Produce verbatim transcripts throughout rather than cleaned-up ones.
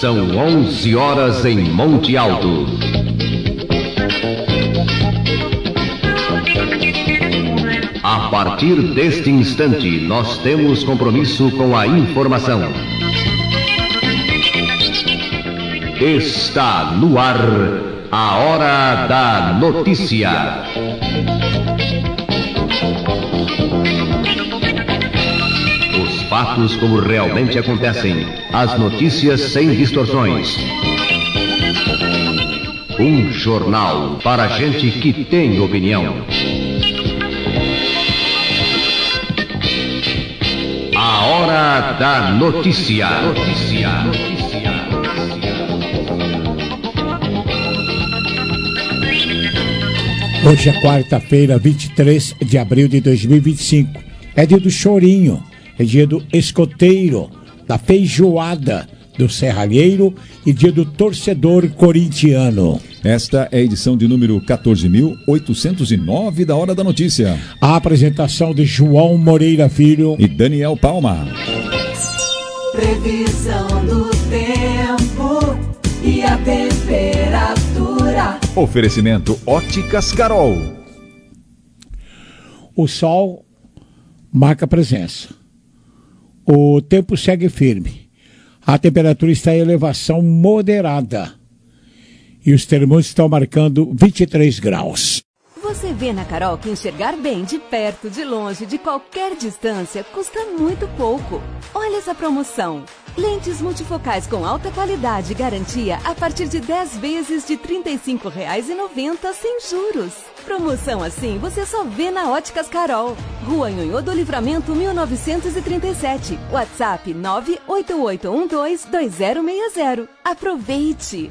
São onze horas em Monte Alto. A partir deste instante, nós temos compromisso com a informação. Está no ar a Hora da Notícia. Os fatos como realmente acontecem, as notícias sem distorções. Um jornal para gente que tem opinião. A Hora da Notícia. Notícia. Hoje é quarta-feira, vinte e três de abril de dois mil e vinte e cinco. É dia do chorinho, é dia do escoteiro, da feijoada, do serralheiro e dia do torcedor corintiano. Esta é a edição de número quatorze mil oitocentos e nove da Hora da Notícia. A apresentação de João Moreira Filho e Daniel Palma. Previsão do tempo e a temperatura. Oferecimento Óticas Carol. O sol marca presença. O tempo segue firme. A temperatura está em elevação moderada. E os termômetros estão marcando vinte e três graus. Você vê na Carol que enxergar bem de perto, de longe, de qualquer distância, custa muito pouco. Olha essa promoção. Lentes multifocais com alta qualidade e garantia a partir de dez vezes de trinta e cinco reais e noventa centavos sem juros. Promoção assim você só vê na Óticas Carol. Rua Nhonhô do Livramento mil novecentos e trinta e sete. WhatsApp nove oito oito um dois dois zero seis zero. Aproveite!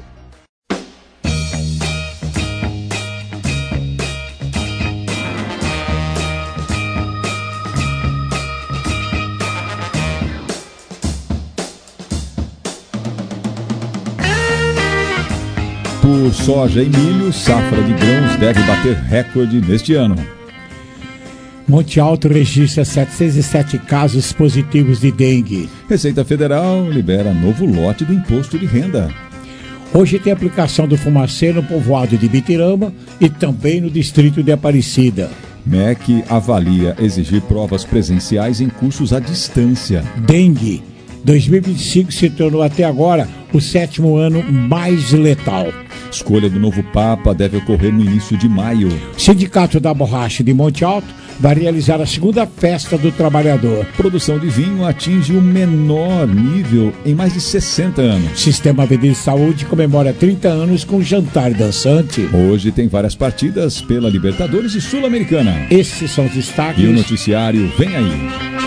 Por soja e milho, safra de grãos deve bater recorde neste ano. Monte Alto registra setecentos e sete casos positivos de dengue. Receita Federal libera novo lote do imposto de renda. Hoje tem aplicação do fumacê no povoado de Bitirama e também no distrito de Aparecida. M E C avalia exigir provas presenciais em cursos à distância. Dengue. dois mil e vinte e cinco se tornou até agora o sétimo ano mais letal. Escolha do novo Papa deve ocorrer no início de maio. Sindicato da Borracha de Monte Alto vai realizar a segunda festa do trabalhador. Produção de vinho atinge o menor nível em mais de sessenta anos. Sistema Avenida de Saúde comemora trinta anos com jantar dançante. Hoje tem várias partidas pela Libertadores e Sul-Americana. Esses são os destaques. E o noticiário vem aí.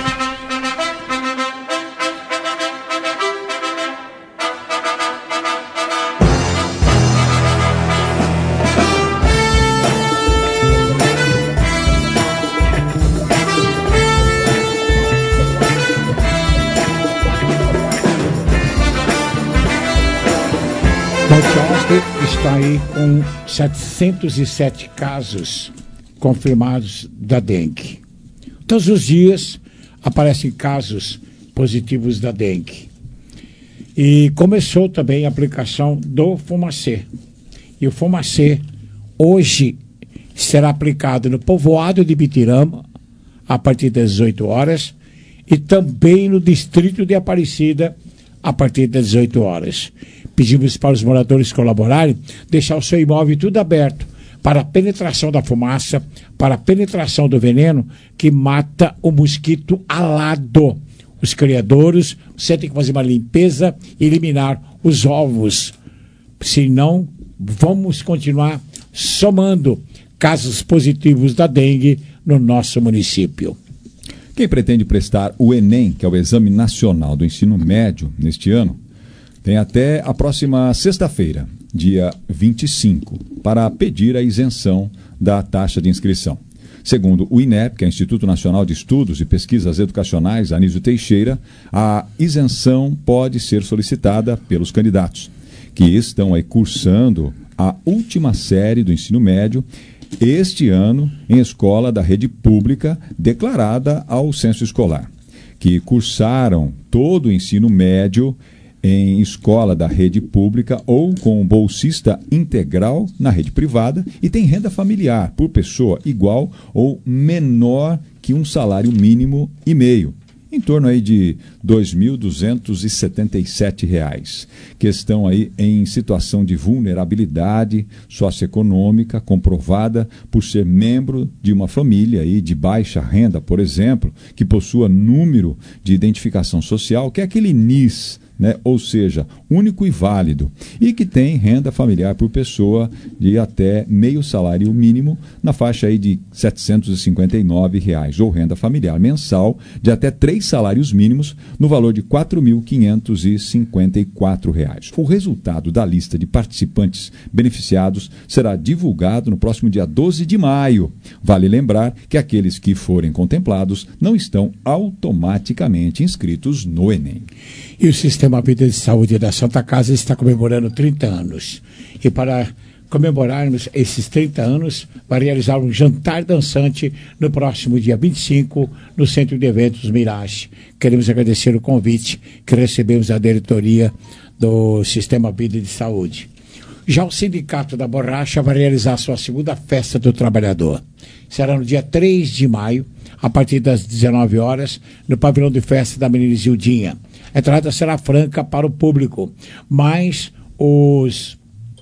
Está aí com setecentos e sete casos confirmados da dengue. Todos os dias aparecem casos positivos da dengue. E começou também a aplicação do fumacê. E o fumacê hoje será aplicado no povoado de Bitirama a partir das dezoito horas e também no distrito de Aparecida a partir das dezoito horas. Pedimos para os moradores colaborarem, deixar o seu imóvel tudo aberto para a penetração da fumaça, para a penetração do veneno que mata o mosquito alado. Os criadouros, você tem que fazer uma limpeza e eliminar os ovos. Senão, vamos continuar somando casos positivos da dengue no nosso município. Quem pretende prestar o Enem, que é o Exame Nacional do Ensino Médio, neste ano, tem até a próxima sexta-feira, dia vinte e cinco, para pedir a isenção da taxa de inscrição. Segundo o INEP, que é o Instituto Nacional de Estudos e Pesquisas Educacionais, Anísio Teixeira, a isenção pode ser solicitada pelos candidatos, que estão aí cursando a última série do ensino médio este ano em escola da rede pública declarada ao censo escolar, que cursaram todo o ensino médio em escola da rede pública ou com bolsista integral na rede privada e tem renda familiar por pessoa igual ou menor que um salário mínimo e meio, em torno aí de dois mil duzentos e setenta e sete reais, que estão aí em situação de vulnerabilidade socioeconômica comprovada por ser membro de uma família aí de baixa renda, por exemplo, que possua número de identificação social, que é aquele N I S, né? Ou seja, único e válido, e que tem renda familiar por pessoa de até meio salário mínimo na faixa aí de setecentos e cinquenta e nove reais, ou renda familiar mensal de até três salários mínimos no valor de quatro mil quinhentos e cinquenta e quatro reais. O resultado da lista de participantes beneficiados será divulgado no próximo dia doze de maio. Vale lembrar que aqueles que forem contemplados não estão automaticamente inscritos no Enem. E o Sistema Vida de Saúde da Santa Casa está comemorando trinta anos. E para comemorarmos esses trinta anos, vai realizar um jantar dançante no próximo dia vinte e cinco, no Centro de Eventos Mirage. Queremos agradecer o convite que recebemos da diretoria do Sistema Vida de Saúde. Já o Sindicato da Borracha vai realizar sua segunda festa do trabalhador. Será no dia três de maio, a partir das dezenove horas, no pavilhão de festa da Menina Zildinha. A entrada será franca para o público, mas os,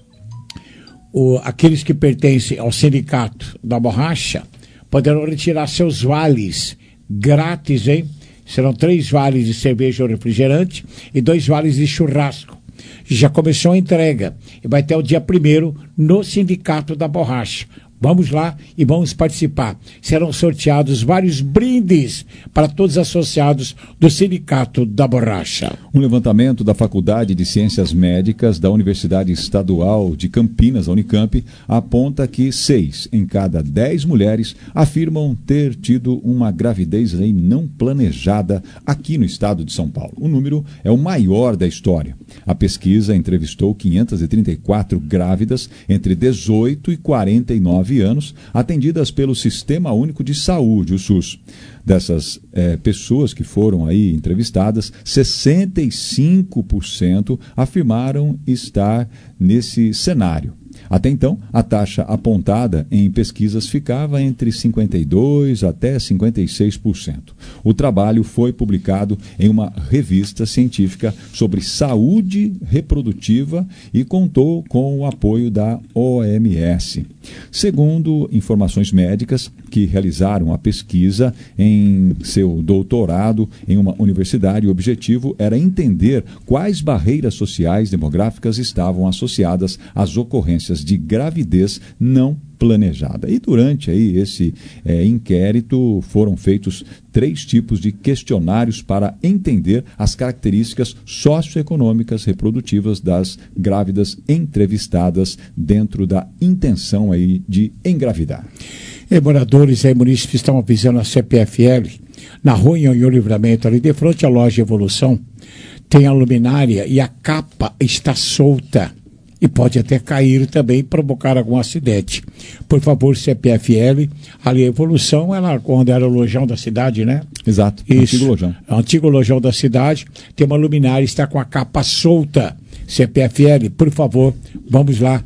o, aqueles que pertencem ao Sindicato da Borracha poderão retirar seus vales grátis, hein? Serão três vales de cerveja ou refrigerante e dois vales de churrasco. Já começou a entrega e vai até o dia primeiro no Sindicato da Borracha. Vamos lá e vamos participar. Serão sorteados vários brindes para todos os associados do Sindicato da Borracha. Um levantamento da Faculdade de Ciências Médicas da Universidade Estadual de Campinas, a Unicamp, aponta que seis em cada dez mulheres afirmam ter tido uma gravidez aí não planejada aqui no estado de São Paulo. O número é o maior da história. A pesquisa entrevistou quinhentas e trinta e quatro grávidas entre dezoito e quarenta e nove anos, atendidas pelo Sistema Único de Saúde, o SUS. Dessas eh, pessoas que foram aí entrevistadas, sessenta e cinco por cento afirmaram estar nesse cenário. Até então, a taxa apontada em pesquisas ficava entre cinquenta e dois por cento até cinquenta e seis por cento. O trabalho foi publicado em uma revista científica sobre saúde reprodutiva e contou com o apoio da O M S. Segundo informações médicas que realizaram a pesquisa em seu doutorado em uma universidade, o objetivo era entender quais barreiras sociais demográficas estavam associadas às ocorrências de gravidez não planejada. E durante aí esse é, inquérito foram feitos três tipos de questionários para entender as características socioeconômicas reprodutivas das grávidas entrevistadas dentro da intenção aí de engravidar. E moradores e munícipes estão avisando a C P F L, na rua em Livramento, ali de frente à loja Evolução, tem a luminária e a capa está solta. E pode até cair também e provocar algum acidente. Por favor, C P F L, ali a Evolução, ela, quando era o lojão da cidade, né? Exato, Isso, antigo lojão. Antigo lojão da cidade, tem uma luminária, está com a capa solta. C P F L, por favor, vamos lá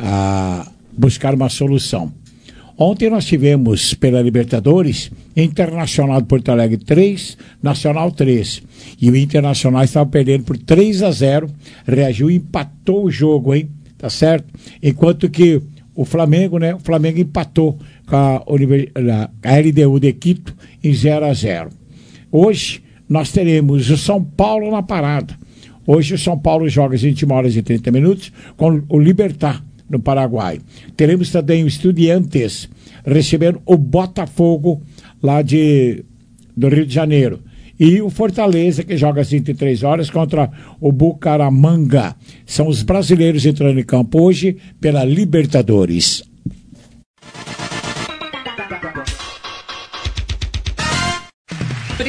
a, buscar uma solução. Ontem nós tivemos pela Libertadores, Internacional de Porto Alegre três, Nacional três. E o Internacional estava perdendo por três a zero, reagiu e empatou o jogo, hein? Tá certo? Enquanto que o Flamengo, né? O Flamengo empatou com a, a L D U de Quito em zero a zero. Hoje nós teremos o São Paulo na parada. Hoje o São Paulo joga às vinte e uma horas e trinta minutos com o Libertad, no Paraguai. Teremos também o Estudiantes recebendo o Botafogo lá de, do Rio de Janeiro. E o Fortaleza, que joga às vinte e três horas contra o Bucaramanga. São os brasileiros entrando em campo hoje pela Libertadores.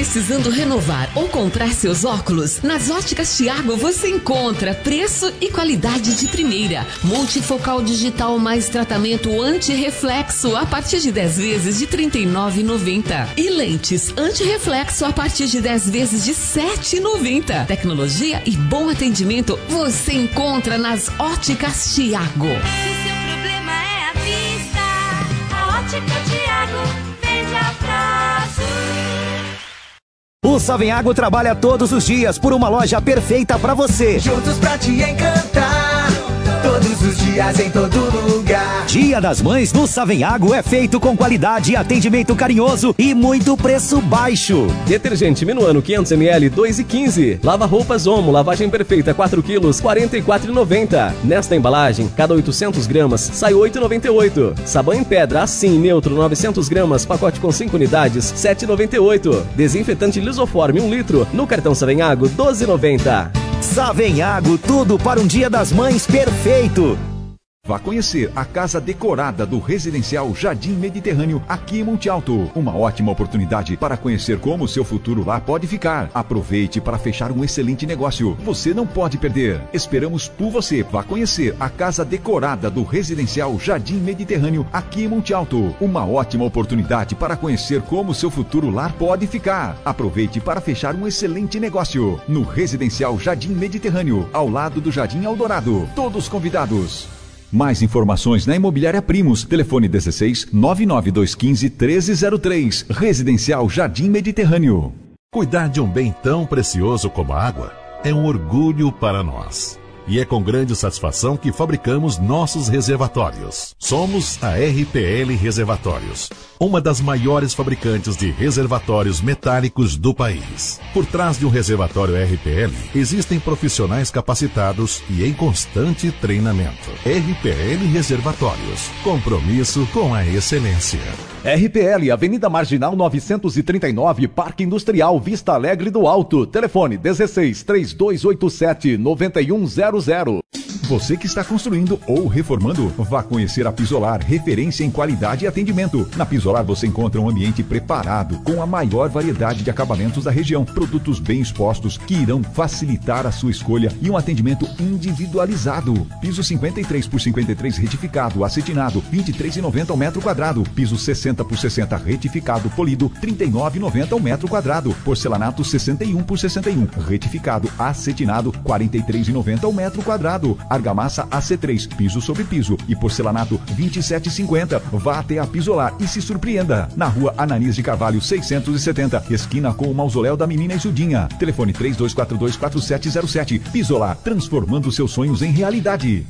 precisando renovar ou comprar seus óculos? Nas Óticas Thiago você encontra preço e qualidade de primeira. Multifocal digital mais tratamento anti-reflexo a partir de dez vezes de trinta e nove reais e noventa centavos. E lentes anti-reflexo a partir de dez vezes de sete reais e noventa centavos. Tecnologia e bom atendimento você encontra nas Óticas Thiago. Se o seu problema é a vista, a Ótica Thiago vende a prazo. O Savenhago trabalha todos os dias por uma loja perfeita pra você. Juntos pra te encantar, todos os dias em todo lugar. Dia das Mães no Savenhago é feito com qualidade, atendimento carinhoso e muito preço baixo. Detergente Minuano quinhentos mililitros, dois e quinze. Lava roupas Omo, lavagem perfeita, quatro quilos, quarenta e quatro reais e noventa centavos. Nesta embalagem, cada oitocentos gramas sai oito reais e noventa e oito centavos. Sabão em pedra Assim Neutro novecentos gramas, pacote com cinco unidades, sete reais e noventa e oito centavos. Desinfetante Lisoforme um litro, no cartão Savenhago, doze reais e noventa centavos. Savenhago, tudo para um Dia das Mães perfeito. Vá conhecer a casa decorada do residencial Jardim Mediterrâneo, aqui em Monte Alto. Uma ótima oportunidade para conhecer como o seu futuro lá pode ficar. Aproveite para fechar um excelente negócio. Você não pode perder. Esperamos por você. Vá conhecer a casa decorada do residencial Jardim Mediterrâneo, aqui em Monte Alto. Uma ótima oportunidade para conhecer como o seu futuro lá pode ficar. Aproveite para fechar um excelente negócio. No residencial Jardim Mediterrâneo, ao lado do Jardim Eldorado. Todos convidados. Mais informações na Imobiliária Primos. Telefone dezesseis, nove nove dois um cinco, treze zero três. Residencial Jardim Mediterrâneo. Cuidar de um bem tão precioso como a água é um orgulho para nós. E é com grande satisfação que fabricamos nossos reservatórios. Somos a R P L Reservatórios, uma das maiores fabricantes de reservatórios metálicos do país. Por trás de um reservatório R P L, existem profissionais capacitados e em constante treinamento. R P L Reservatórios, compromisso com a excelência. R P L, Avenida Marginal novecentos e trinta e nove, Parque Industrial, Vista Alegre do Alto. Telefone dezesseis, três dois oito sete, nove um zero zero. Você que está construindo ou reformando, vá conhecer a Pisolar, referência em qualidade e atendimento. Na Pisolar você encontra um ambiente preparado, com a maior variedade de acabamentos da região, produtos bem expostos que irão facilitar a sua escolha e um atendimento individualizado. Piso cinquenta e três por cinquenta e três retificado, acetinado, vinte e três reais e noventa centavos ao metro quadrado. Piso sessenta por sessenta retificado, polido, trinta e nove reais e noventa centavos ao metro quadrado. Porcelanato sessenta e um por sessenta e um, retificado, acetinado, quarenta e três reais e noventa centavos ao metro quadrado. Argamassa A C três, piso sobre piso e porcelanato vinte e sete reais e cinquenta centavos. Vá até a Pisolar e se surpreenda. Na rua Ananias de Carvalho seiscentos e setenta, esquina com o mausoléu da menina Isudinha. Telefone três dois quatro dois, quatro sete zero sete. Pisolar, transformando seus sonhos em realidade.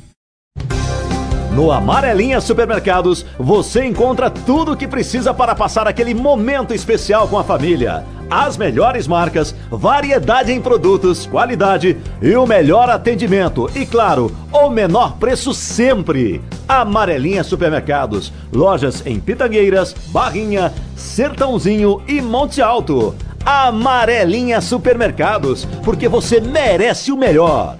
No Amarelinha Supermercados, você encontra tudo o que precisa para passar aquele momento especial com a família. As melhores marcas, variedade em produtos, qualidade e o melhor atendimento. E claro, o menor preço sempre. Amarelinha Supermercados, lojas em Pitangueiras, Barrinha, Sertãozinho e Monte Alto. Amarelinha Supermercados, porque você merece o melhor.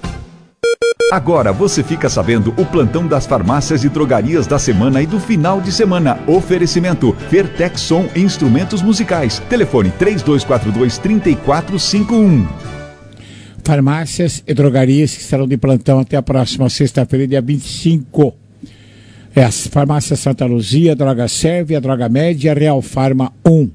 Agora você fica sabendo o plantão das farmácias e drogarias da semana e do final de semana. Oferecimento Fertex Som e Instrumentos Musicais. Telefone três dois quatro dois, três quatro cinco um. Farmácias e drogarias que estarão de plantão até a próxima sexta-feira, dia vinte e cinco. É as farmácias Santa Luzia, Droga Serve, a Droga Média, Real Farma um.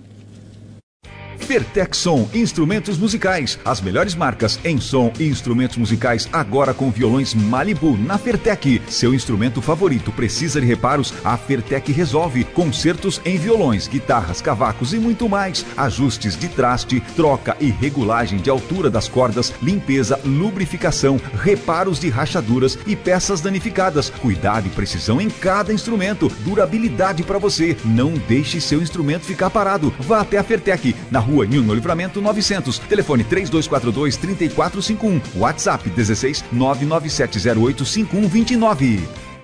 Fertex Som, instrumentos musicais. As melhores marcas em som e instrumentos musicais, agora com violões Malibu na Fertec. Seu instrumento favorito precisa de reparos? A Fertec resolve. Concertos em violões, guitarras, cavacos e muito mais. Ajustes de traste, troca e regulagem de altura das cordas, limpeza, lubrificação, reparos de rachaduras e peças danificadas. Cuidado e precisão em cada instrumento. Durabilidade para você. Não deixe seu instrumento ficar parado. Vá até a Fertec, na rua Nilo Livramento novecentos. Telefone três dois quatro dois, três quatro cinco um. WhatsApp dezesseis, nove nove sete zero oito, cinco um dois nove.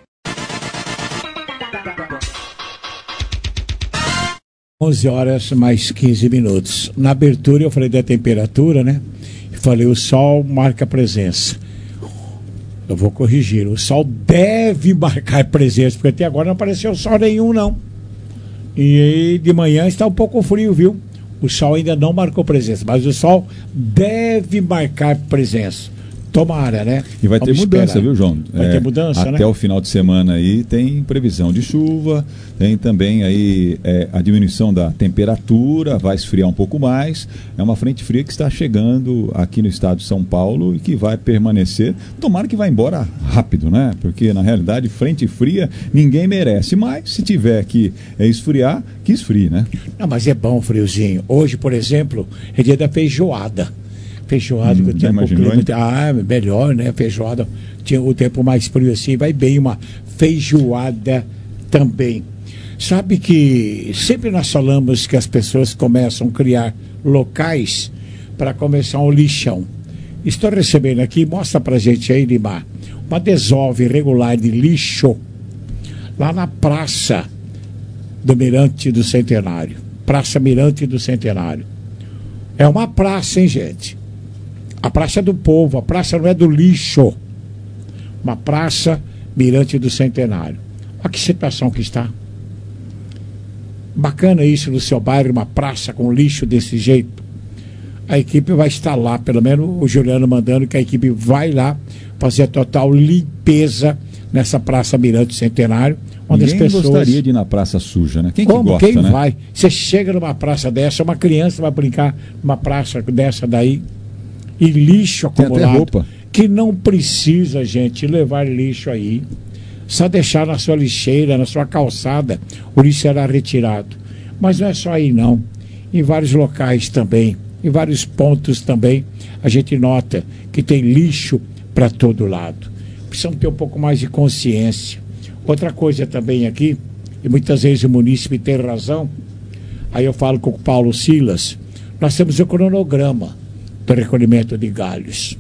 onze horas mais quinze minutos. Na abertura eu falei da temperatura, né? Falei o sol marca presença. Eu vou corrigir. O sol deve marcar presença, porque até agora não apareceu sol nenhum, não. E aí de manhã está um pouco frio, viu? O sol ainda não marcou presença, mas o sol deve marcar presença. Tomara, né? E vai Vamos ter mudança, esperar. viu, João? Vai É, ter mudança, até né? o final de semana aí tem previsão de chuva, tem também aí é, a diminuição da temperatura, vai esfriar um pouco mais. É uma frente fria que está chegando aqui no estado de São Paulo e que vai permanecer. Tomara que vá embora rápido, né? Porque na realidade frente fria ninguém merece, mas se tiver que é, esfriar, que esfrie, né? Não, mas é bom o friozinho. Hoje, por exemplo, é dia da feijoada. Feijoada, Hum, que o tempo imaginou, clima, ah, melhor, né? Feijoada, tinha o tempo mais frio assim, vai bem uma feijoada também. Sabe que sempre nós falamos que as pessoas começam a criar locais para começar um lixão. Estou recebendo aqui, mostra pra gente aí, Limar, uma desova irregular de lixo lá na Praça do Mirante do Centenário. Praça Mirante do Centenário. É uma praça, hein, gente? A praça é do povo, a praça não é do lixo. Uma praça Mirante do Centenário. Olha que situação que está. Bacana isso no seu bairro, uma praça com lixo desse jeito. A equipe vai estar lá, pelo menos o Juliano mandando que a equipe vai lá fazer a total limpeza nessa praça Mirante do Centenário. Onde Ninguém as pessoas... gostaria de ir na praça suja, né? Quem Como? que gosta, Quem né? vai? Você chega numa praça dessa, uma criança vai brincar numa praça dessa daí, e lixo Tem até acumulado. roupa. Que não precisa, gente, levar lixo aí. Só deixar na sua lixeira, na sua calçada, o lixo será retirado. Mas não é só aí, não. Em vários locais também, em vários pontos também, a gente nota que tem lixo para todo lado. Precisamos ter um pouco mais de consciência. Outra coisa também aqui, e muitas vezes o munícipe tem razão, aí eu falo com o Paulo Silas, nós temos o cronograma do recolhimento de galhos.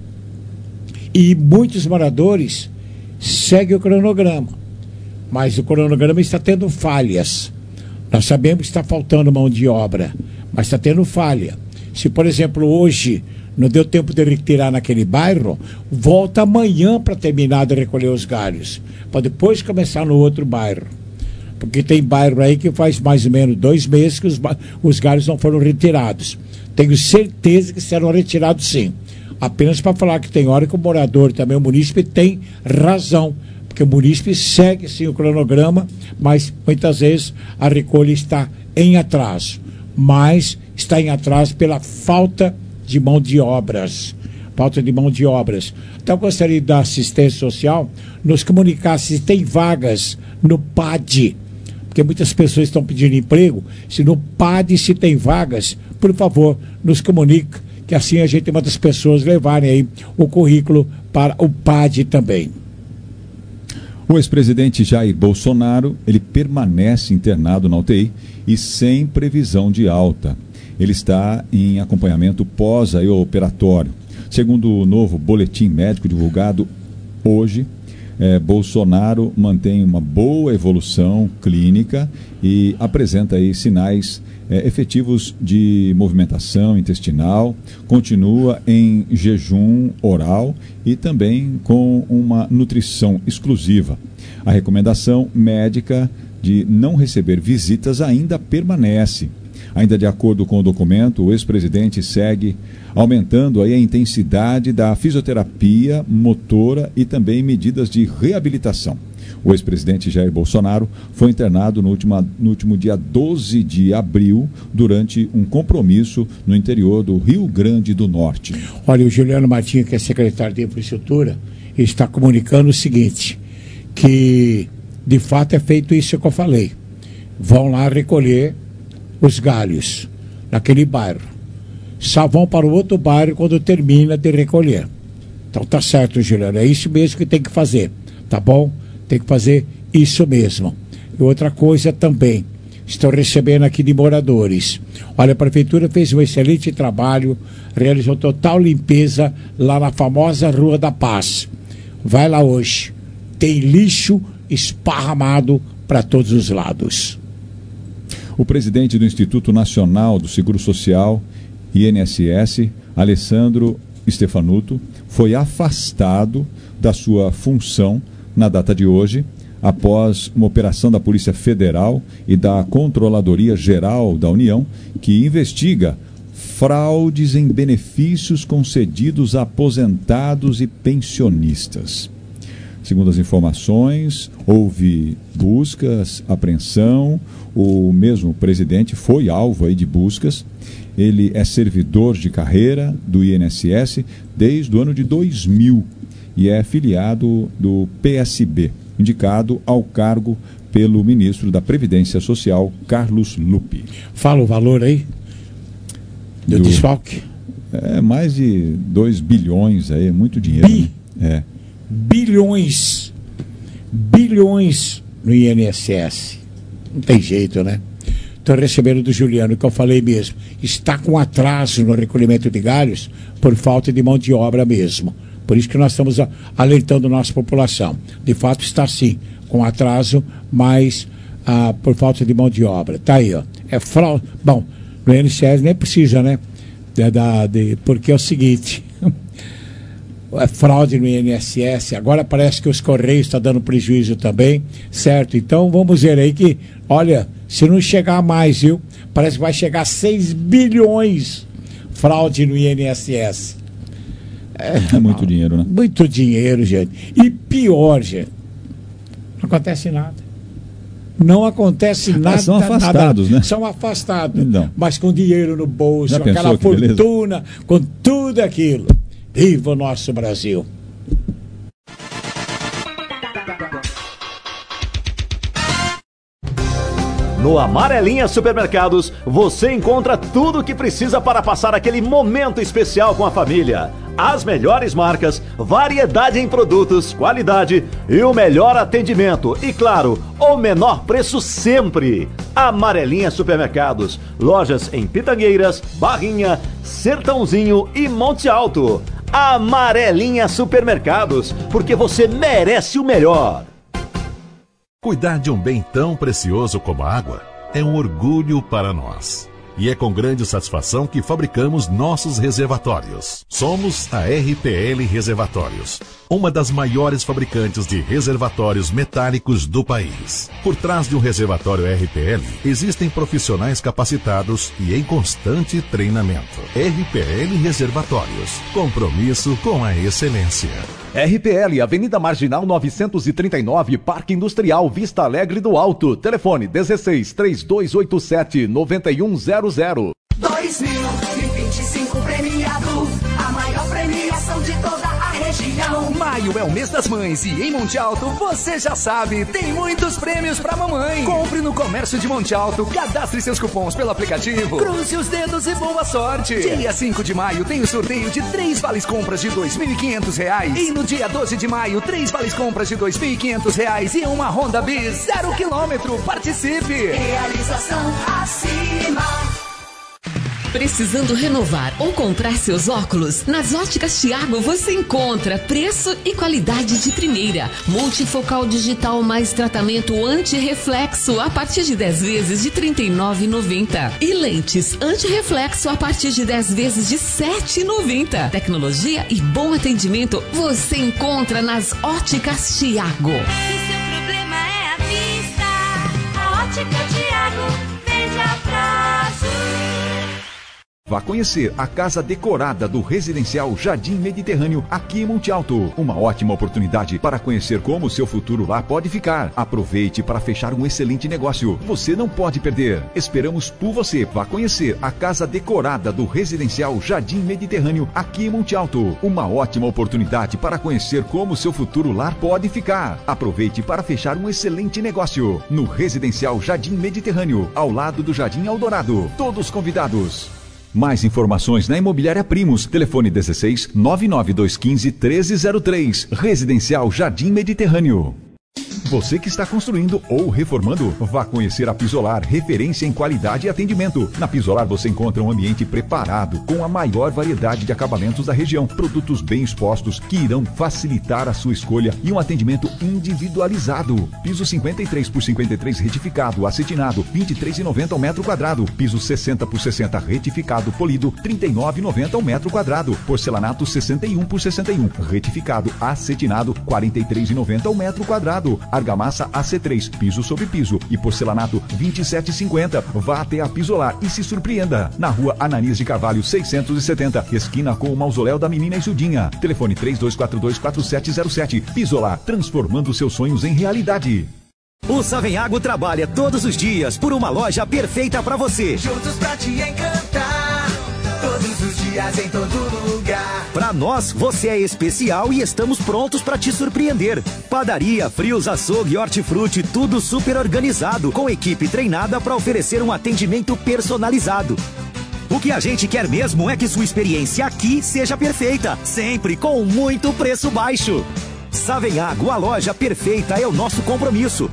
E muitos moradores seguem o cronograma, mas o cronograma está tendo falhas. Nós sabemos que está faltando mão de obra, mas está tendo falha. Se, por exemplo, hoje não deu tempo de retirar naquele bairro, volta amanhã para terminar de recolher os galhos, para depois começar no outro bairro. Porque tem bairro aí que faz mais ou menos dois meses que os, os galhos não foram retirados. Tenho certeza que serão retirados sim. Apenas para falar que tem hora que o morador, também o munícipe, tem razão. Porque o munícipe segue sim o cronograma, mas muitas vezes a recolha está em atraso. Mas está em atraso pela falta de mão de obras. Falta de mão de obras. Então eu gostaria da assistência social nos comunicar se tem vagas no P A D. Porque muitas pessoas estão pedindo emprego. Se no P A D se tem vagas, por favor, nos comunique, que assim a gente manda as pessoas levarem aí o currículo para o P A D também. O ex-presidente Jair Bolsonaro, ele permanece internado na U T I e sem previsão de alta. Ele está em acompanhamento pós-operatório. Segundo o novo boletim médico divulgado hoje, eh, Bolsonaro mantém uma boa evolução clínica e apresenta aí sinais eh, efetivos de movimentação intestinal, continua em jejum oral e também com uma nutrição exclusiva. A recomendação médica de não receber visitas ainda permanece. Ainda de acordo com o documento, o ex-presidente segue aumentando aí a intensidade da fisioterapia motora e também medidas de reabilitação. O ex-presidente Jair Bolsonaro foi internado no, última, no último dia doze de abril, durante um compromisso no interior do Rio Grande do Norte. Olha, o Juliano Martins, que é secretário de Infraestrutura, está comunicando o seguinte, que de fato é feito isso que eu falei. Vão lá recolher os galhos naquele bairro. Só vão para o outro bairro quando termina de recolher. Então tá certo, Juliano, é isso mesmo que tem que fazer, tá bom? Tem que fazer isso mesmo. E outra coisa também, estou recebendo aqui de moradores. Olha, a prefeitura fez um excelente trabalho, realizou total limpeza lá na famosa Rua da Paz. Vai lá hoje, tem lixo esparramado para todos os lados. O presidente do Instituto Nacional do Seguro Social, I N S S, Alessandro Stefanuto, foi afastado da sua função na data de hoje, após uma operação da Polícia Federal e da Controladoria Geral da União, que investiga fraudes em benefícios concedidos a aposentados e pensionistas. Segundo as informações, houve buscas, apreensão, o mesmo presidente foi alvo aí de buscas. Ele é servidor de carreira do I N S S desde o ano de dois mil e é filiado do P S B, indicado ao cargo pelo ministro da Previdência Social, Carlos Lupe. Fala o valor aí do, do desfalque. É mais de dois bilhões aí, muito dinheiro. Bi. Né? É. Bilhões. Bilhões no I N S S. Não tem jeito, né? Estou recebendo do Juliano, que eu falei mesmo. Está com atraso no recolhimento de galhos por falta de mão de obra mesmo. Por isso que nós estamos alertando a nossa população. De fato está sim, com atraso, mas ah, por falta de mão de obra. Tá aí, ó. É fraude. Bom, no I N S S nem precisa, né? De, de, de, porque é o seguinte... É fraude no I N S S, agora parece que os Correios estão dando prejuízo também, certo? Então vamos ver aí que, olha, se não chegar mais, viu? Parece que vai chegar a seis bilhões fraude no I N S S. É, é muito dinheiro, né? Muito dinheiro, gente. E pior, gente, não acontece nada. Não acontece nada. São afastados, nada. né? São afastados, não. Mas com dinheiro no bolso, Já com aquela pensou que fortuna, beleza? com tudo aquilo. Viva o nosso Brasil! No Amarelinha Supermercados, você encontra tudo o que precisa para passar aquele momento especial com a família. As melhores marcas, variedade em produtos, qualidade e o melhor atendimento. E claro, o menor preço sempre. Amarelinha Supermercados, lojas em Pitangueiras, Barrinha, Sertãozinho e Monte Alto. Amarelinha Supermercados, porque você merece o melhor. Cuidar de um bem tão precioso como a água é um orgulho para nós. E é com grande satisfação que fabricamos nossos reservatórios. Somos a R P L Reservatórios, uma das maiores fabricantes de reservatórios metálicos do país. Por trás de um reservatório R P L, existem profissionais capacitados e em constante treinamento. R P L Reservatórios, compromisso com a excelência. R P L, Avenida Marginal novecentos e trinta e nove, Parque Industrial, Vista Alegre do Alto. Telefone dezesseis, três dois oito sete, nove um zero zero. dois mil e vinte e cinco premiado, a maior premiação de toda a região. Maio é o mês das mães e em Monte Alto, você já sabe, tem muitos prêmios pra mamãe. Compre no comércio de Monte Alto, cadastre seus cupons pelo aplicativo, cruze os dedos e boa sorte. Dia cinco de maio tem o sorteio de três vales compras de dois mil e quinhentos reais. E no dia doze de maio, três vales compras de dois mil e quinhentos reais e uma Honda Bis zero quilômetro. Participe! Realização acima. Precisando renovar ou comprar seus óculos? Nas Óticas Thiago você encontra preço e qualidade de primeira. Multifocal digital mais tratamento anti-reflexo a partir de dez vezes de trinta e nove reais e noventa centavos. E lentes anti-reflexo a partir de dez vezes de sete reais e noventa centavos. Tecnologia e bom atendimento você encontra nas Óticas Thiago. Se seu problema é a vista, a Ótica Thiago vende a prazo. Vá conhecer a casa decorada do Residencial Jardim Mediterrâneo aqui em Monte Alto. Uma ótima oportunidade para conhecer como o seu futuro lá pode ficar. Aproveite para fechar um excelente negócio. Você não pode perder. Esperamos por você. Vá conhecer a casa decorada do Residencial Jardim Mediterrâneo aqui em Monte Alto. Uma ótima oportunidade para conhecer como o seu futuro lá pode ficar. Aproveite para fechar um excelente negócio. No Residencial Jardim Mediterrâneo, ao lado do Jardim Eldorado. Todos convidados. Mais informações na Imobiliária Primos. Telefone dezesseis, nove nove dois um cinco, treze zero três. Residencial Jardim Mediterrâneo. Você que está construindo ou reformando, vá conhecer a Pisolar, referência em qualidade e atendimento. Na Pisolar você encontra um ambiente preparado, com a maior variedade de acabamentos da região, produtos bem expostos que irão facilitar a sua escolha e um atendimento individualizado. Piso cinquenta e três por cinquenta e três retificado, acetinado, vinte e três reais e noventa centavos ao metro quadrado. Piso sessenta por sessenta retificado, polido, trinta e nove reais e noventa centavos ao metro quadrado. Porcelanato sessenta e um por sessenta e um, retificado, acetinado, quarenta e três reais e noventa centavos ao metro quadrado. argamassa A C três, piso sobre piso e porcelanato vinte e sete e cinquenta. Vá até a Pisolar e se surpreenda. Na rua Ananias de Carvalho seiscentos e setenta, esquina com o mausoléu da menina Isudinha. Telefone três dois quatro dois quatro sete zero sete. Pisolar, transformando seus sonhos em realidade. O Savenhago trabalha todos os dias por uma loja perfeita para você. Juntos pra te encantar, todos os dias em todo lugar. Para nós, você é especial e estamos prontos para te surpreender. Padaria, frios, açougue, hortifruti, tudo super organizado, com equipe treinada para oferecer um atendimento personalizado. O que a gente quer mesmo é que sua experiência aqui seja perfeita, sempre com muito preço baixo. Savenhago, a loja perfeita é o nosso compromisso.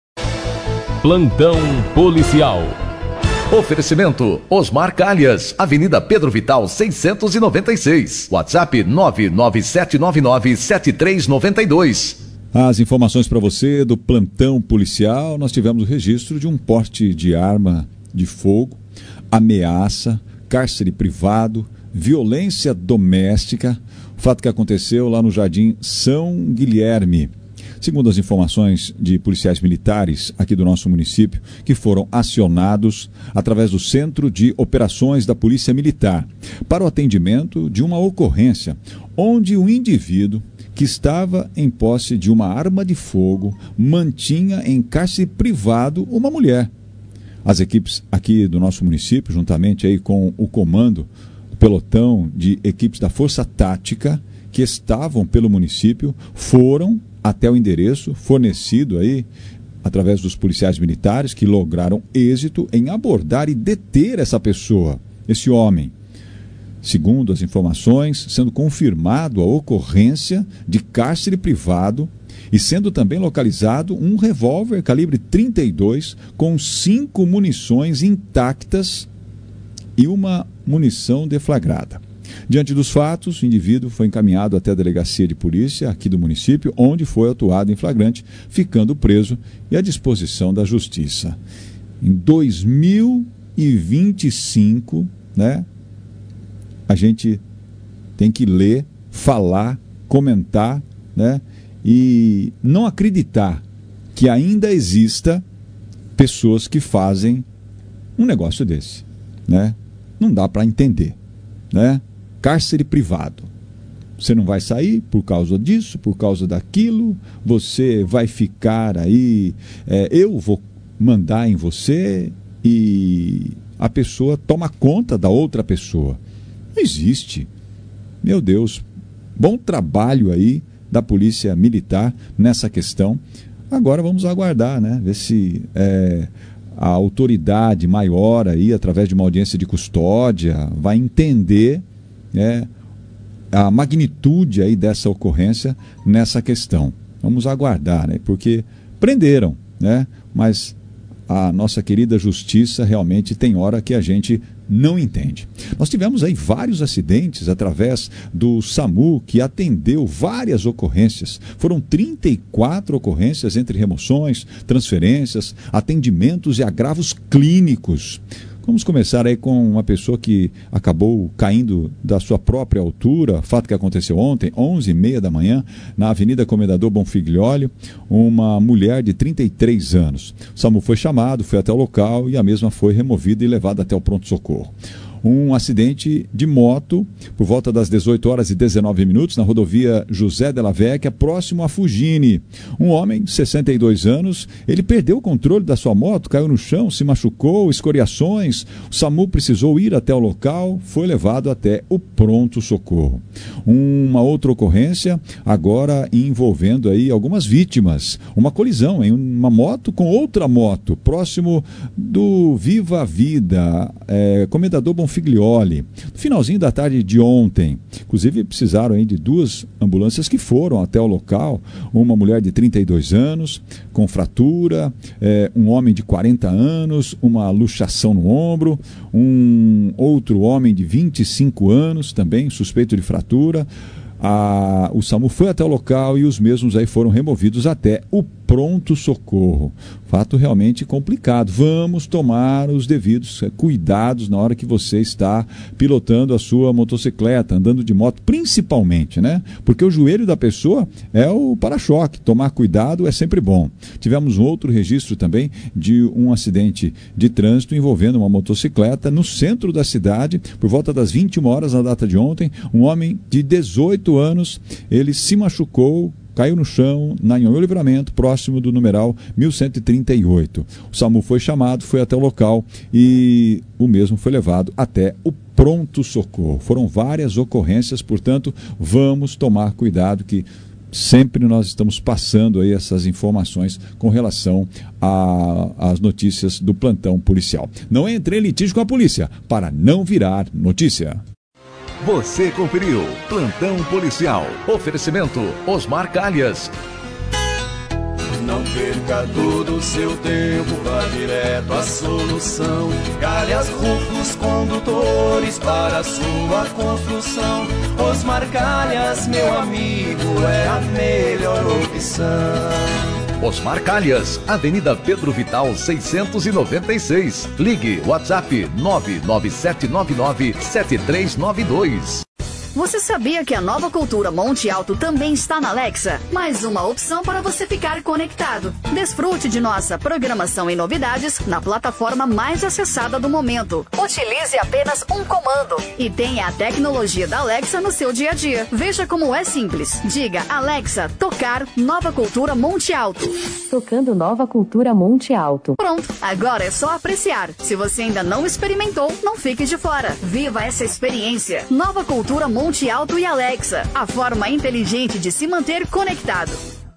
Plantão policial. Oferecimento Osmar Calhas, Avenida Pedro Vital seiscentos e noventa e seis. WhatsApp nove nove sete nove nove sete três nove dois. As informações para você do plantão policial, nós tivemos o registro de um porte de arma de fogo, ameaça, cárcere privado, violência doméstica, fato que aconteceu lá no Jardim São Guilherme. Segundo as informações de policiais militares aqui do nosso município, que foram acionados através do Centro de Operações da Polícia Militar para o atendimento de uma ocorrência onde um indivíduo que estava em posse de uma arma de fogo mantinha em cárcere privado uma mulher. As equipes aqui do nosso município, juntamente aí com o comando, o pelotão de equipes da Força Tática que estavam pelo município, foram até o endereço fornecido aí através dos policiais militares, que lograram êxito em abordar e deter essa pessoa, esse homem. Segundo as informações, sendo confirmado a ocorrência de cárcere privado e sendo também localizado um revólver calibre trinta e dois com cinco munições intactas e uma munição deflagrada. Diante dos fatos, o indivíduo foi encaminhado até a delegacia de polícia aqui do município, onde foi autuado em flagrante, ficando preso e à disposição da justiça. Em dois mil e vinte e cinco, né, a gente tem que ler, falar, comentar, né, e não acreditar que ainda exista pessoas que fazem um negócio desse, né? Não dá para entender, né? Cárcere privado. Você não vai sair por causa disso, por causa daquilo, você vai ficar aí, é, eu vou mandar em você e a pessoa toma conta da outra pessoa. Não existe. Meu Deus, bom trabalho aí da Polícia Militar nessa questão. Agora vamos aguardar, né? Ver se é, a autoridade maior aí, através de uma audiência de custódia, vai entender, né, a magnitude aí dessa ocorrência nessa questão. Vamos aguardar, né? Porque prenderam, né? Mas a nossa querida justiça realmente tem hora que a gente não entende. Nós tivemos aí vários acidentes através do SAMU, que atendeu várias ocorrências. Foram trinta e quatro ocorrências entre remoções, transferências, atendimentos e agravos clínicos. Vamos começar aí com uma pessoa que acabou caindo da sua própria altura, fato que aconteceu ontem, onze e meia da manhã, na Avenida Comendador Bonfiglioli, uma mulher de trinta e três anos. O SAMU foi chamado, foi até o local e a mesma foi removida e levada até o pronto-socorro. Um acidente de moto por volta das dezoito horas e dezenove minutos na rodovia José de la Vecchia, próximo a Fugine. Um homem de sessenta e dois anos, ele perdeu o controle da sua moto, caiu no chão, se machucou, escoriações. O SAMU precisou ir até o local, foi levado até o pronto-socorro. Uma outra ocorrência, agora envolvendo aí algumas vítimas. Uma colisão em uma moto com outra moto, próximo do Viva a Vida, é, Comendador Bonfiglioli. Figlioli, no finalzinho da tarde de ontem. Inclusive precisaram aí de duas ambulâncias que foram até o local, uma mulher de trinta e dois anos, com fratura, é, um homem de quarenta anos, uma luxação no ombro, um outro homem de vinte e cinco anos, também suspeito de fratura. A, o SAMU foi até o local e os mesmos aí foram removidos até o pronto-socorro. Fato realmente complicado. Vamos tomar os devidos cuidados na hora que você está pilotando a sua motocicleta, andando de moto, principalmente, né? Porque o joelho da pessoa é o para-choque. Tomar cuidado é sempre bom. Tivemos um outro registro também de um acidente de trânsito envolvendo uma motocicleta no centro da cidade, por volta das vinte e uma horas na data de ontem. Um homem de dezoito anos, ele se machucou, caiu no chão, na Anhanguera Livramento, próximo do numeral mil cento e trinta e oito. O SAMU foi chamado, foi até o local e o mesmo foi levado até o pronto-socorro. Foram várias ocorrências, portanto, vamos tomar cuidado que sempre nós estamos passando aí essas informações com relação às notícias do plantão policial. Não entre em litígio com a polícia, para não virar notícia. Você conferiu Plantão Policial. Oferecimento Osmar Calhas. Não perca todo o seu tempo, vá direto à solução. Calhas Rufos Condutores para a sua construção. Osmar Calhas, meu amigo, é a melhor opção. Osmar Calhas, Avenida Pedro Vital seiscentos e noventa e seis. Ligue WhatsApp nove nove sete nove nove sete três nove dois. Você sabia que a Nova Cultura Monte Alto também está na Alexa? Mais uma opção para você ficar conectado. Desfrute de nossa programação e novidades na plataforma mais acessada do momento. Utilize apenas um comando e tenha a tecnologia da Alexa no seu dia a dia. Veja como é simples. Diga, Alexa, tocar Nova Cultura Monte Alto. Tocando Nova Cultura Monte Alto. Pronto, agora é só apreciar. Se você ainda não experimentou, não fique de fora. Viva essa experiência. Nova Cultura Monte Monte Alto e Alexa, a forma inteligente de se manter conectado.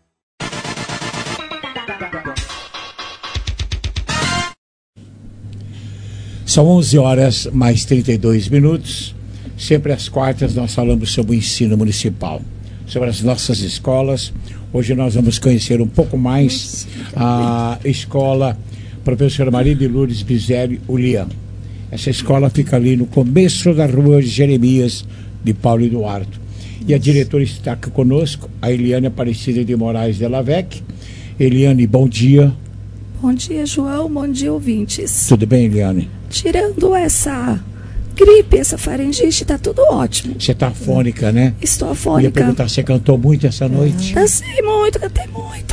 São onze horas mais trinta e dois minutos. Sempre às quartas nós falamos sobre o ensino municipal, sobre as nossas escolas. Hoje nós vamos conhecer um pouco mais a escola Professora Maria de Lourdes Bizelli Ulian. Essa escola fica ali no começo da rua Jeremias de Paulo Eduardo. E a diretora está aqui conosco, a Eliane Aparecida de Moraes de Lavec. Eliane, bom dia. Bom dia, João. Bom dia, ouvintes. Tudo bem, Eliane? Tirando essa gripe, essa faringite, está tudo ótimo. Você está afônica, né? Estou afônica. Eu ia perguntar, você cantou muito essa noite? Dancei muito, cantei muito.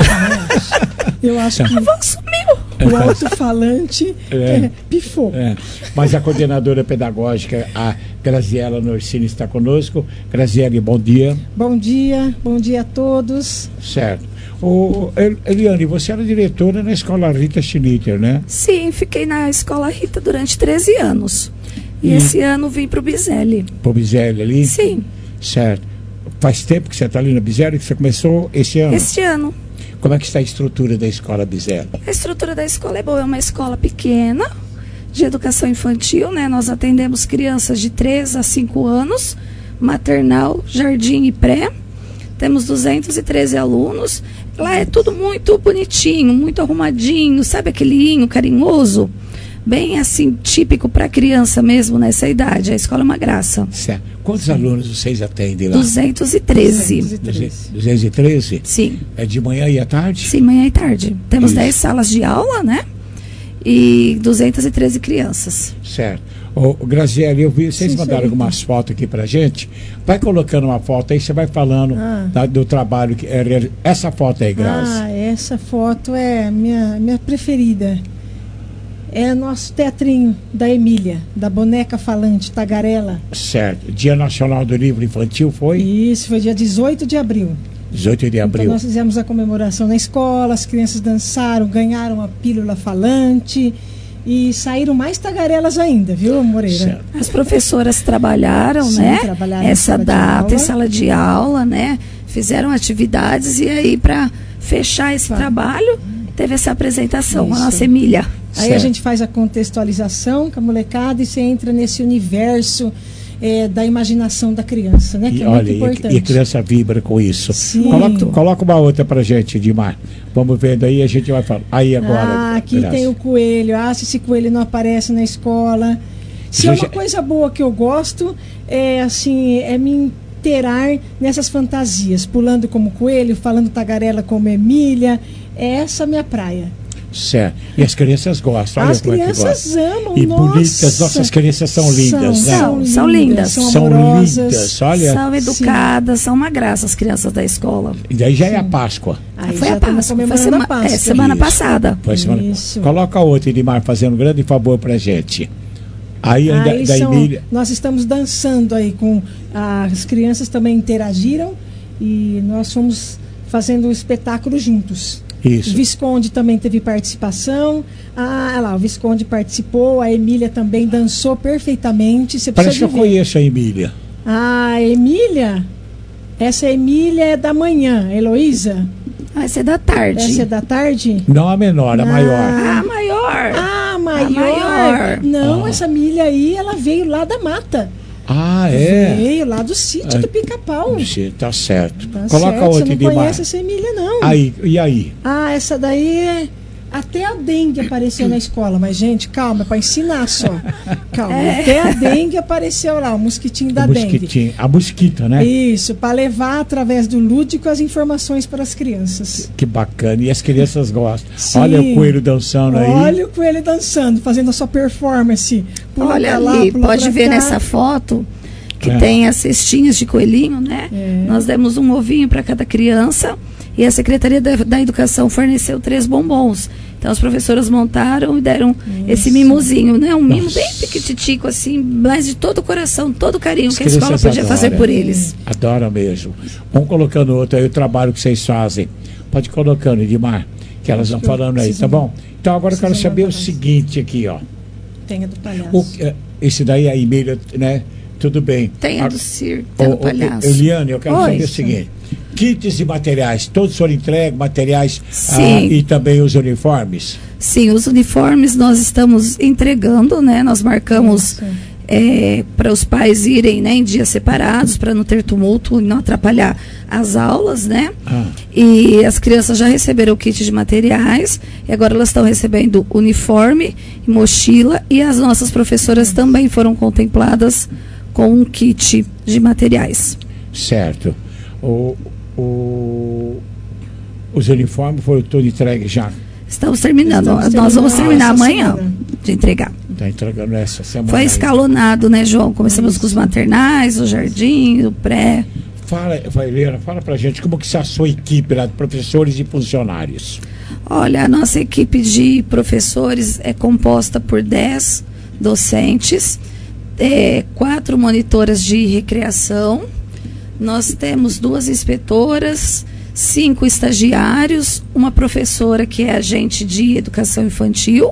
Eu acho que a voz sumiu. O alto-falante é. é, pifou. É. Mas a coordenadora pedagógica, a Graziela Norsini, está conosco. Graziela, bom dia. Bom dia, bom dia a todos. Certo. Ô, Eliane, você era diretora na Escola Rita Schnitter, né? Sim, fiquei na Escola Rita durante treze anos. E, e esse ano vim para o Bizelli. Para o Bizelli ali? Sim. Certo. Faz tempo que você está ali no Bizelli, que você começou esse ano? Esse ano. Como é que está a estrutura da Escola Bizelli? A estrutura da escola é boa, é uma escola pequena, de educação infantil, né? Nós atendemos crianças de três a cinco anos, maternal, jardim e pré. Temos duzentos e treze alunos. Lá é tudo muito bonitinho, muito arrumadinho, sabe aquele linho carinhoso? Bem assim, típico para criança mesmo nessa idade. A escola é uma graça. Certo. Quantos Sim. alunos vocês atendem lá? duzentos e treze. duzentos e treze? Sim. É de manhã e à tarde? Sim, manhã e tarde. Temos Isso. dez salas de aula, né? E duzentas e treze crianças. Certo. Ô, Graziele, eu vi, vocês Sim, mandaram sei. algumas fotos aqui pra gente. Vai colocando uma foto aí, você vai falando ah. da, do trabalho que é. Essa foto aí, Grazi. Ah, essa foto é minha, minha preferida. É nosso teatrinho da Emília, da boneca falante, tagarela. Certo. Dia Nacional do Livro Infantil foi? Isso, foi dia dezoito de abril. dezoito de abril. Então nós fizemos a comemoração na escola, as crianças dançaram, ganharam a pílula falante e saíram mais tagarelas ainda, viu, Moreira? Certo. As professoras trabalharam, Sim, né? Trabalharam essa data em sala de aula, né? Fizeram atividades e aí para fechar esse Fala. trabalho teve essa apresentação, Isso. a nossa Emília. Aí certo. a gente faz a contextualização com a molecada e você entra nesse universo é, da imaginação da criança, né? Que e, é olha, muito importante. E a criança vibra com isso. Sim. Coloca, coloca uma outra pra gente, Dimar. Vamos vendo aí, a gente vai falar. Aí agora. Ah, aqui Graça. tem o coelho. Ah, se esse coelho não aparece na escola. Se é uma coisa boa que eu gosto, é assim, é me inteirar nessas fantasias, pulando como coelho, falando tagarela como Emília. é essa a minha praia. Certo. E as crianças gostam. Olha As como é que crianças gostam. amam, E nossa. bonitas. Nossas crianças são lindas, são, né? São, são lindas. São São amorosas. lindas, olha. São educadas, são uma graça as crianças da escola. E daí já é a Páscoa. Aí Foi já a estamos Páscoa, foi comemorando sema- a Páscoa. é, semana Isso. passada. Foi semana... Isso. Coloca outra, Edmar, fazendo um grande favor pra gente. Aí ainda Aí da são- Emília. nós estamos dançando aí com as crianças, também interagiram e nós fomos fazendo um espetáculo juntos. Isso. O Visconde também teve participação. Ah, olha lá, o Visconde participou, a Emília também dançou perfeitamente. Você Parece que precisa eu de ver. conheço a Emília. A Emília, essa Emília é da manhã, Heloísa. Essa é da tarde. Essa é da tarde? Não a menor, a Ah. maior. Ah, maior. Ah, maior. maior. Não, Ah. essa Emília aí, ela veio lá da mata. Ah, é? Veio lá do sítio Ah. do Pica-Pau. Sim, tá certo. Tá Coloca certo, outra, você não Edmar. conhece essa Emília, não. Aí, e aí? Ah, essa daí é... Até a dengue apareceu na escola, mas, gente, calma, é para ensinar só. Calma, É. até a dengue apareceu lá, o mosquitinho da O dengue. mosquitinho, a mosquita, né? Isso, para levar através do lúdico as informações para as crianças. Que bacana. E as crianças gostam. Sim. Olha o coelho dançando aí. Olha o coelho dançando, fazendo a sua performance. Pula Olha pra lá, ali, pula pode pra ver cá. nessa foto que É. tem as cestinhas de coelhinho, né? É. Nós demos um ovinho para cada criança e a Secretaria da, da Educação forneceu três bombons. Então as professoras montaram e deram esse mimozinho, né? Um mimo Nossa. bem piquititico, assim, mas de todo o coração, todo o carinho As que a escola crianças podia fazer adoram. por eles. Adoram mesmo. Vamos colocando outro aí, o trabalho que vocês fazem. Pode ir colocando, Edmar, que elas vão que eu falando aí, preciso- tá bom? Então agora eu quero preciso saber o mandar mais. seguinte aqui, ó. Tem a do palhaço. O, é, esse daí é a Emília, né? Tudo bem. Tem a A- do circo, tem a Ô, do ô, palhaço. Eliane, eu quero Oi. saber o seguinte: kits e materiais, todos foram entregues, materiais Sim. ah, e também os uniformes? Sim, os uniformes nós estamos entregando, né? Nós marcamos para os pais irem, né, em dias separados, para não ter tumulto e não atrapalhar as aulas, né? Ah. E as crianças já receberam o kit de materiais e agora elas estão recebendo uniforme, mochila e as nossas professoras também foram contempladas com um kit de materiais. Certo. O, o, os uniformes foram todos entregues já? Estamos terminando. Estamos Nós vamos terminando terminar essa amanhã semana. de entregar. Está entregando essa semana. Foi aí. escalonado, né, João? Começamos com os maternais, o jardim, o pré. Fala, Vaileira, fala pra gente como que está a sua equipe lá de professores e funcionários. Olha, a nossa equipe de professores é composta por dez docentes, é, quatro monitoras de recreação, nós temos duas inspetoras, cinco estagiários, uma professora que é agente de educação infantil,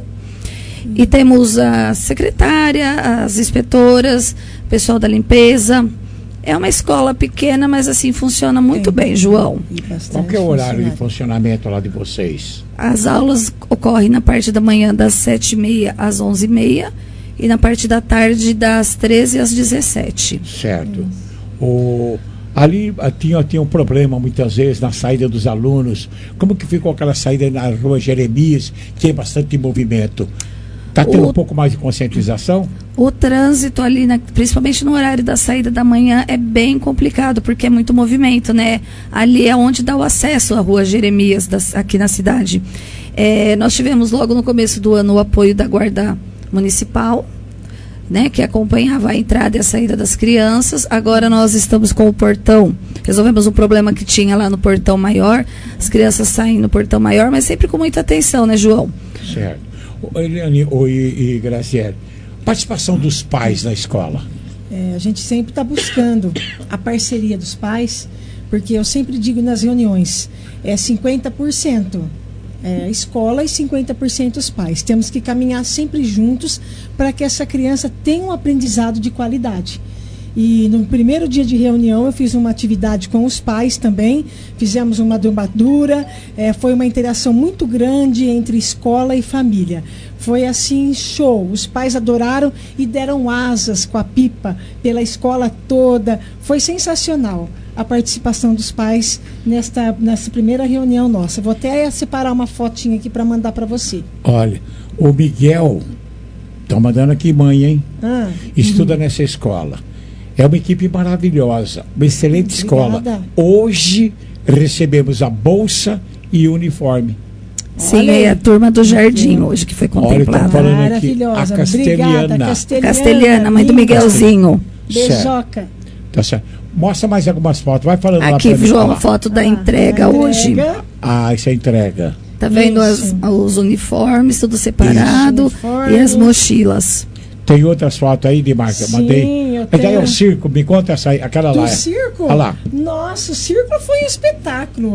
e temos a secretária, as inspetoras, pessoal da limpeza. É uma escola pequena, mas assim funciona muito bem, João. Qual que é o horário de funcionamento lá de vocês? As aulas ocorrem na parte da manhã das sete e meia às onze e meia e na parte da tarde das treze às dezessete. Certo. O, ali ah, tinha, tinha um problema muitas vezes na saída dos alunos. Como que ficou aquela saída na rua Jeremias, que tem bastante movimento? Está tendo O- um pouco mais de conscientização? O trânsito ali, na- principalmente no horário da saída da manhã, é bem complicado, porque é muito movimento, né? Ali é onde dá o acesso à rua Jeremias, das- aqui na cidade. É, nós tivemos logo no começo do ano o apoio da Guarda Municipal, né, que acompanhava a entrada e a saída das crianças. Agora nós estamos com o portão. Resolvemos um problema que tinha lá no portão maior. As crianças saem no portão maior, mas sempre com muita atenção, né, João? Certo. Ô, Eliane ô, e, e Graciele, participação dos pais na escola. É, a gente sempre está buscando a parceria dos pais, porque eu sempre digo nas reuniões, é cinquenta por cento é, escola e cinquenta por cento os pais. Temos que caminhar sempre juntos para que essa criança tenha um aprendizado de qualidade. E no primeiro dia de reunião eu fiz uma atividade com os pais também, fizemos uma debandura, é, foi uma interação muito grande entre escola e família. Foi assim, show, os pais adoraram e deram asas com a pipa pela escola toda, foi sensacional a participação dos pais nesta, nessa primeira reunião nossa. Vou até separar uma fotinha aqui para mandar para você. Olha, o Miguel, estão mandando aqui mãe, hein? Ah, Estuda nessa escola. É uma equipe maravilhosa, uma excelente escola. Obrigada. Hoje recebemos a bolsa e o uniforme. Sim, é a turma do Jardim hoje que foi contemplada. Maravilhosa. A Obrigada, Castelhana. Castelhana. Castelhana, mãe do Miguelzinho. Beijoca. Tá certo. Mostra mais algumas fotos. Vai falando Aqui, lá pra João, mim. a foto da entrega, a hoje. entrega. Ah, isso é entrega. Tá vendo as, os uniformes, tudo separado. Isso. E as mochilas. Tem outras fotos aí de marca? Sim, Mandei. eu Mas aí é tenho. o circo, me conta essa aí, aquela Do lá. circo? Olha lá. Nossa, o circo foi um espetáculo.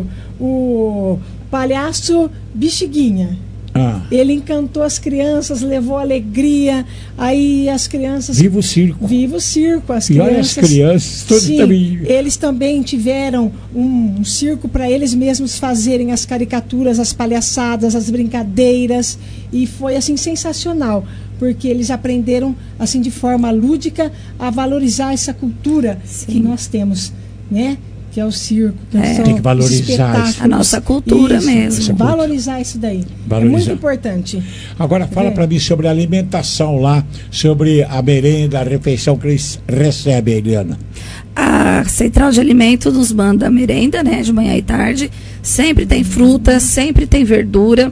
O palhaço Bexiguinha. Ah. Ele encantou as crianças, levou alegria. Aí as crianças. Viva o circo. Viva o circo. As E olha crianças. as crianças, todas Sim, também. eles também tiveram um, um circo para eles mesmos fazerem as caricaturas, as palhaçadas, as brincadeiras. E foi assim sensacional. Porque eles aprenderam assim de forma lúdica a valorizar essa cultura Sim. que nós temos, né? Que é o circo, que é. são Tem que valorizar a nossa cultura isso, mesmo. Valorizar isso daí. Valorizar. É muito importante. Agora fala para mim sobre a alimentação lá, sobre a merenda, a refeição que eles recebem, Eliana. A Central de Alimentos nos manda merenda, né? De manhã e tarde. Sempre tem fruta, sempre tem verdura.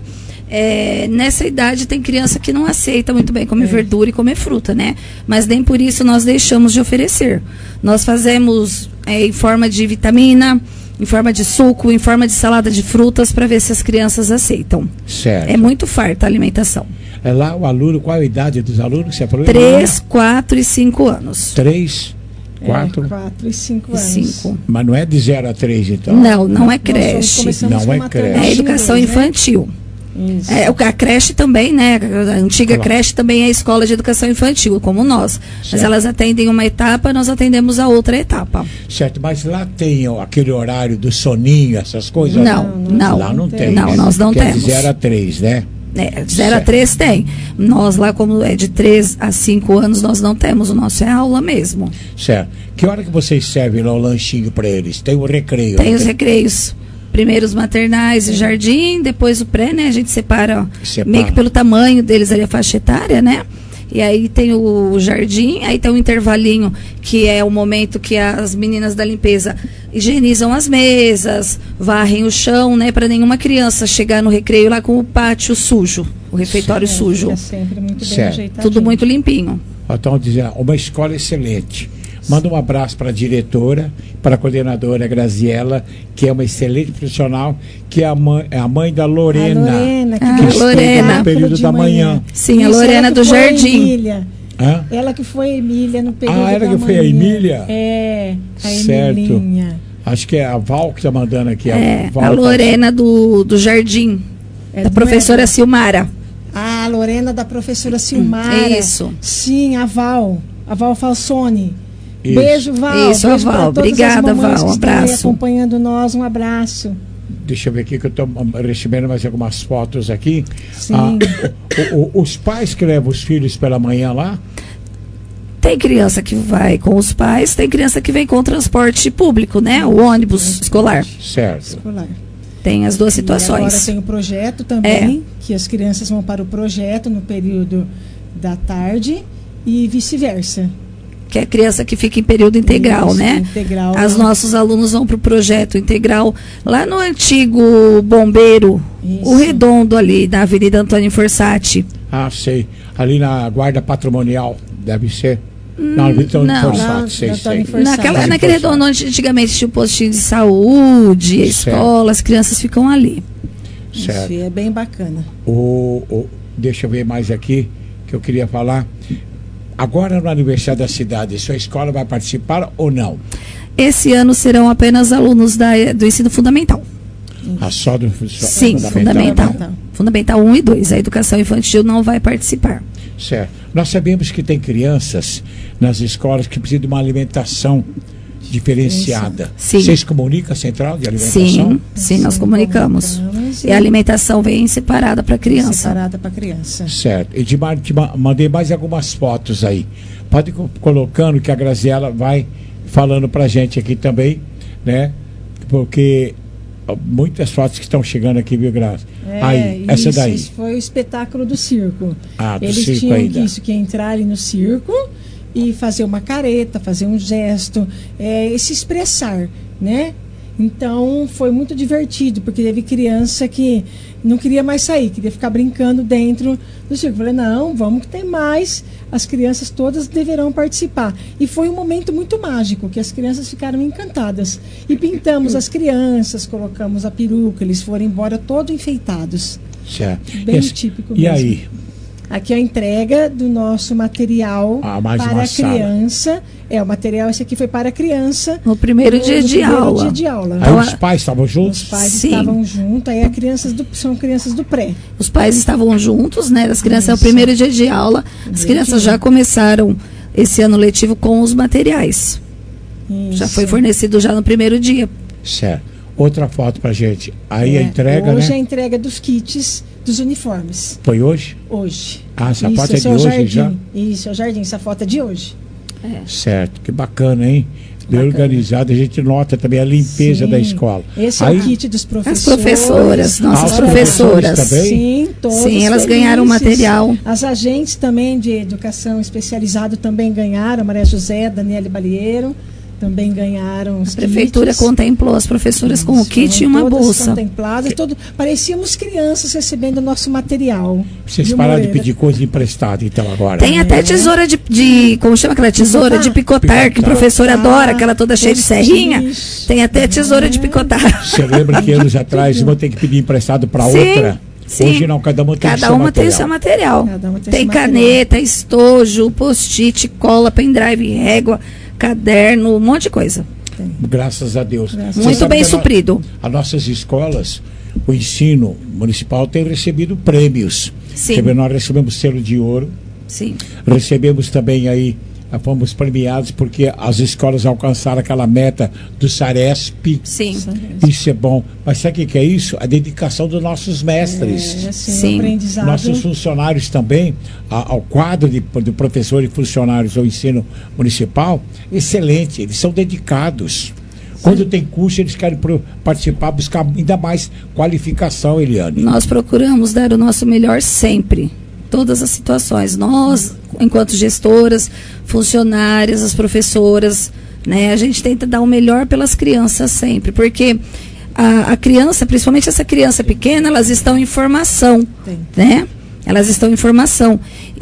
É, nessa idade tem criança que não aceita muito bem comer é. verdura e comer fruta, né? Mas nem por isso nós deixamos de oferecer. Nós fazemos é, em forma de vitamina, em forma de suco, em forma de salada de frutas para ver se as crianças aceitam. Certo. É muito farta a alimentação. É lá o aluno, qual a idade dos alunos que você falou? Três, quatro e cinco anos. Três, quatro, é, quatro e cinco anos. Cinco. Mas não é de zero a três, então? Não, não é creche. Não é creche. É educação infantil. Isso. É, a creche também, né? A antiga claro. creche também é a escola de educação infantil, como nós. Certo. Mas elas atendem uma etapa, nós atendemos a outra etapa. Certo, mas lá tem ó, aquele horário do soninho, essas coisas? Não, não. Lá não tem. Não, né? nós não que temos. É de zero a três, né? É, de zero a três tem. Nós lá, como é de três a cinco anos, nós não temos. O nosso é aula mesmo. Certo. Que hora que vocês servem lá o lanchinho para eles? Tem o recreio? Tem os tem? recreios. Primeiro os maternais e jardim, depois o pré, né? A gente separa, separa meio que pelo tamanho deles ali, a faixa etária, né? E aí tem o jardim, aí tem um intervalinho, que é o momento que as meninas da limpeza higienizam as mesas, varrem o chão, né? Para nenhuma criança chegar no recreio lá com o pátio sujo, o refeitório certo, sujo. É sempre muito bem certo. ajeitadinho. Tudo muito limpinho. Então, dizer, uma escola excelente. Manda um abraço para a diretora, para a coordenadora Graziela, que é uma excelente profissional, que é a mãe, é a mãe da Lorena. A Lorena, que, ah, que Lorena. no período da manhã. manhã. Sim, Isso, a Lorena do Jardim. Emília. Hã? Ela que foi a Emília no período Ah, ela da que manhã. foi a Emília? É, a certo. Emilinha. Acho que é a Val que está mandando aqui. É, a, Val a Lorena do, do Jardim, é da professora Eva. Silmara. Ah, a Lorena da professora Silmara. Isso. Sim, a Val. A Val Falsone. Isso. Beijo, Val. Isso, Beijo Val. Obrigada, Val. Um abraço. acompanhando nós, um abraço. Deixa eu ver aqui que eu estou recebendo mais algumas fotos aqui. Sim. Ah, o, o, os pais que levam os filhos pela manhã lá? Tem criança que vai com os pais, tem criança que vem com o transporte público, né? O ônibus escolar. Certo. Escolar. Tem as duas situações. E agora tem o projeto também, é. que as crianças vão para o projeto no período da tarde e vice-versa. Que é a criança que fica em período integral, Isso, né? Integral. Os nossos alunos vão para o projeto integral lá no antigo Bombeiro, Isso. o Redondo ali, na Avenida Antônio Forsatti. Ah, sei. Ali na Guarda Patrimonial, deve ser. Hum, não, Antônio não. Forsatti, sei, sei. Naquela, naquele Redondo onde antigamente tinha o postinho de saúde, a escola, as crianças ficam ali. Certo. Isso é bem bacana. O, o, deixa eu ver mais aqui que eu queria falar. Agora no aniversário da cidade, sua escola vai participar ou não? Esse ano serão apenas alunos da, do ensino fundamental. Ah, só do só Sim, fundamental. Fundamental. Fundamental um e dois. A educação infantil não vai participar. Certo. Nós sabemos que tem crianças nas escolas que precisam de uma alimentação diferenciada. Sim. Vocês comunicam a central de alimentação? Sim, sim, nós comunicamos. E a alimentação vem separada para a criança. Separada para a criança. Certo. E te, te mandei mais algumas fotos aí. Pode ir colocando que a Graziela vai falando para a gente aqui também, né? Porque muitas fotos que estão chegando aqui, viu, Grazi? É, aí, essa isso, daí. Isso foi o espetáculo do circo. Ah, do Eles circo tinham ainda. isso, que entrar ali no circo e fazer uma careta, fazer um gesto, é, e se expressar, né? Então foi muito divertido, porque teve criança que não queria mais sair, queria ficar brincando dentro do circo. Eu falei, não, vamos que tem mais, as crianças todas deverão participar. E foi um momento muito mágico, que as crianças ficaram encantadas. E pintamos as crianças, colocamos a peruca, eles foram embora todos enfeitados. Certo. Bem Esse, típico e mesmo. aí? Aqui é a entrega do nosso material ah, mais para a criança. É, o material esse aqui foi para a criança. No primeiro no, dia no de primeiro aula. Dia de aula. Aí Então, os pais estavam juntos? Os pais Sim. estavam juntos, aí a crianças do, são crianças do pré. Os pais estavam juntos, né? As crianças, é o Isso. primeiro dia de aula. As Dia crianças de já aula. começaram esse ano letivo com os materiais. Isso. Já foi fornecido já no primeiro dia. Certo. Outra foto pra gente. Aí É, a entrega, hoje né? é a entrega dos kits dos uniformes. Foi hoje? Hoje. Ah, essa Isso, foto é esse de o hoje jardim. já? Isso, é o jardim, essa foto é de hoje. Certo. Que bacana, hein? Bem Bacana. organizado. A gente nota também a limpeza Sim. da escola. Esse Aí, é o kit dos professores. As professoras, nossas Ah, os professoras. professores também? Sim, todos Sim, elas felizes. ganharam material. As agentes também de educação especializado também ganharam. Maria José, Daniele Balieiro também ganharam os A prefeitura kits. contemplou as professoras com o Isso, kit e foram uma todas bolsa. contempladas, todo, parecíamos crianças recebendo o nosso material. Vocês Viu, pararam de Moreira? pedir coisa emprestada, então, agora. Tem até tesoura de, de. Como chama aquela tesoura? De picotar, que o professor adora, aquela toda cheia de serrinha. Tem até tesoura de picotar. Você lembra que anos atrás uma tem que pedir emprestado para Sim, outra? sim. Hoje não, cada uma tem Cada seu uma material. tem seu material. Cada uma tem Tem seu material. caneta, estojo, post-it, cola, pendrive, régua, caderno, um monte de coisa. Graças a Deus. Graças Você Muito sabe bem que a no- suprido. As nossas escolas, o ensino municipal tem recebido prêmios. Sim. Recebe- Nós recebemos selo de ouro, Sim. recebemos também aí, ah, fomos premiados porque as escolas alcançaram aquela meta do Saresp. Sim. Isso é bom. Mas sabe o que que é isso? A dedicação dos nossos mestres. É, assim, Sim. o aprendizado. Nossos funcionários também, a- ao quadro de, de professores e funcionários do ensino municipal, excelente, eles são dedicados. Quando tem curso, eles querem pro- participar, buscar ainda mais qualificação, Eliane. Nós procuramos dar o nosso melhor sempre. Todas as situações. Nós, enquanto gestoras, funcionárias, as professoras, né, a gente tenta dar o melhor pelas crianças sempre. Porque a, a criança, principalmente essa criança pequena, elas estão em formação. Né? Elas estão em formação.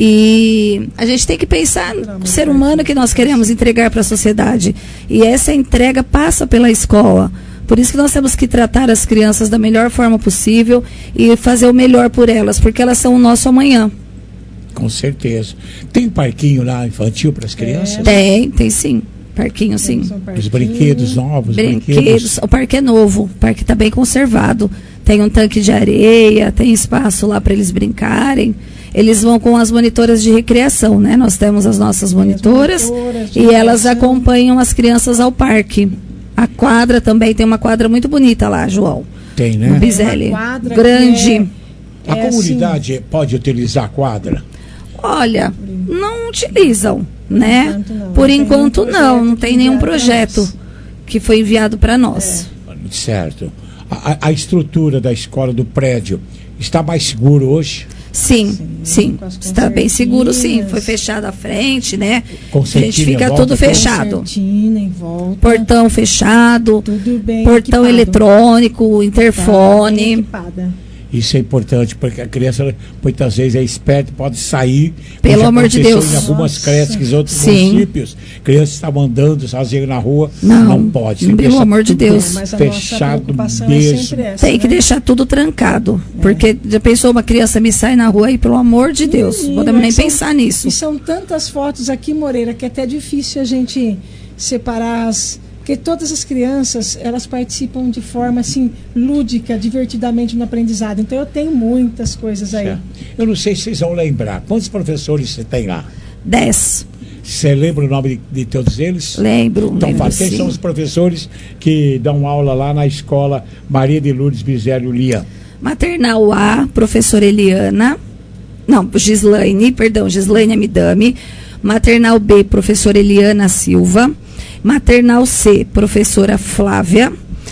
E a gente tem que pensar no ser humano que nós queremos entregar para a sociedade. E essa entrega passa pela escola. Por isso que nós temos que tratar as crianças da melhor forma possível e fazer o melhor por elas, porque elas são o nosso amanhã. Com certeza. Tem parquinho lá infantil para as crianças? Tem, tem sim. Parquinho, sim. Os brinquedos novos, Brinquedos. brinquedos. O parque é novo, o parque está bem conservado. Tem um tanque de areia, tem espaço lá para eles brincarem. Eles vão com as monitoras de recreação, né? Nós temos as nossas monitoras, monitoras de e elas recreação. acompanham as crianças ao parque. A quadra também tem uma quadra muito bonita lá, João. Tem, né? No Bizelli. Uma quadra Grande. que A É, comunidade pode utilizar a quadra? Olha, não utilizam, né? enquanto não. Por Não tem enquanto nenhum não, projeto não que tem nenhum enviaram pra projeto nós. que foi enviado para nós. Certo. A, a- a estrutura da escola, do prédio, está mais seguro hoje? Sim, sim. com as Está bem seguro, sim. concertinas. Foi fechada a frente, né? Com A gente certina em fica volta, tudo tudo? fechado. Concertina em volta. Portão fechado, Tudo bem portão equipado. eletrônico, Tá bem interfone. equipada. Isso é importante, porque a criança muitas vezes é esperta, pode sair. Pelo como já amor de aconteceu Deus. Em algumas Nossa. creches, em outros Sim. municípios, crianças estavam andando sozinhas na rua. Não, Não pode. tem que pelo deixar amor de tudo Deus. Mas a nossa Fechado preocupação é mesmo. sempre essa, Tem que né? deixar tudo trancado. Porque já pensou, uma criança me sai na rua aí, pelo amor de Deus. Não Menina, podemos nem são- pensar nisso. E são tantas fotos aqui, Moreira, que é até difícil a gente separar as... Porque todas as crianças, elas participam de forma, assim, lúdica, divertidamente no aprendizado. Então, eu tenho muitas coisas aí. Certo. Eu não sei se vocês vão lembrar. Quantos professores você tem lá? Dez. Você lembra o nome de, de todos eles? Lembro, Então, lembro fala, quem sim. são os professores que dão aula lá na escola Maria de Lourdes Bizélio Lian? Maternal A, professora Eliana. Não, Gislaine, perdão, Gislaine Amidame. Maternal B, professora Eliana Silva. Maternal C, professora Flávia.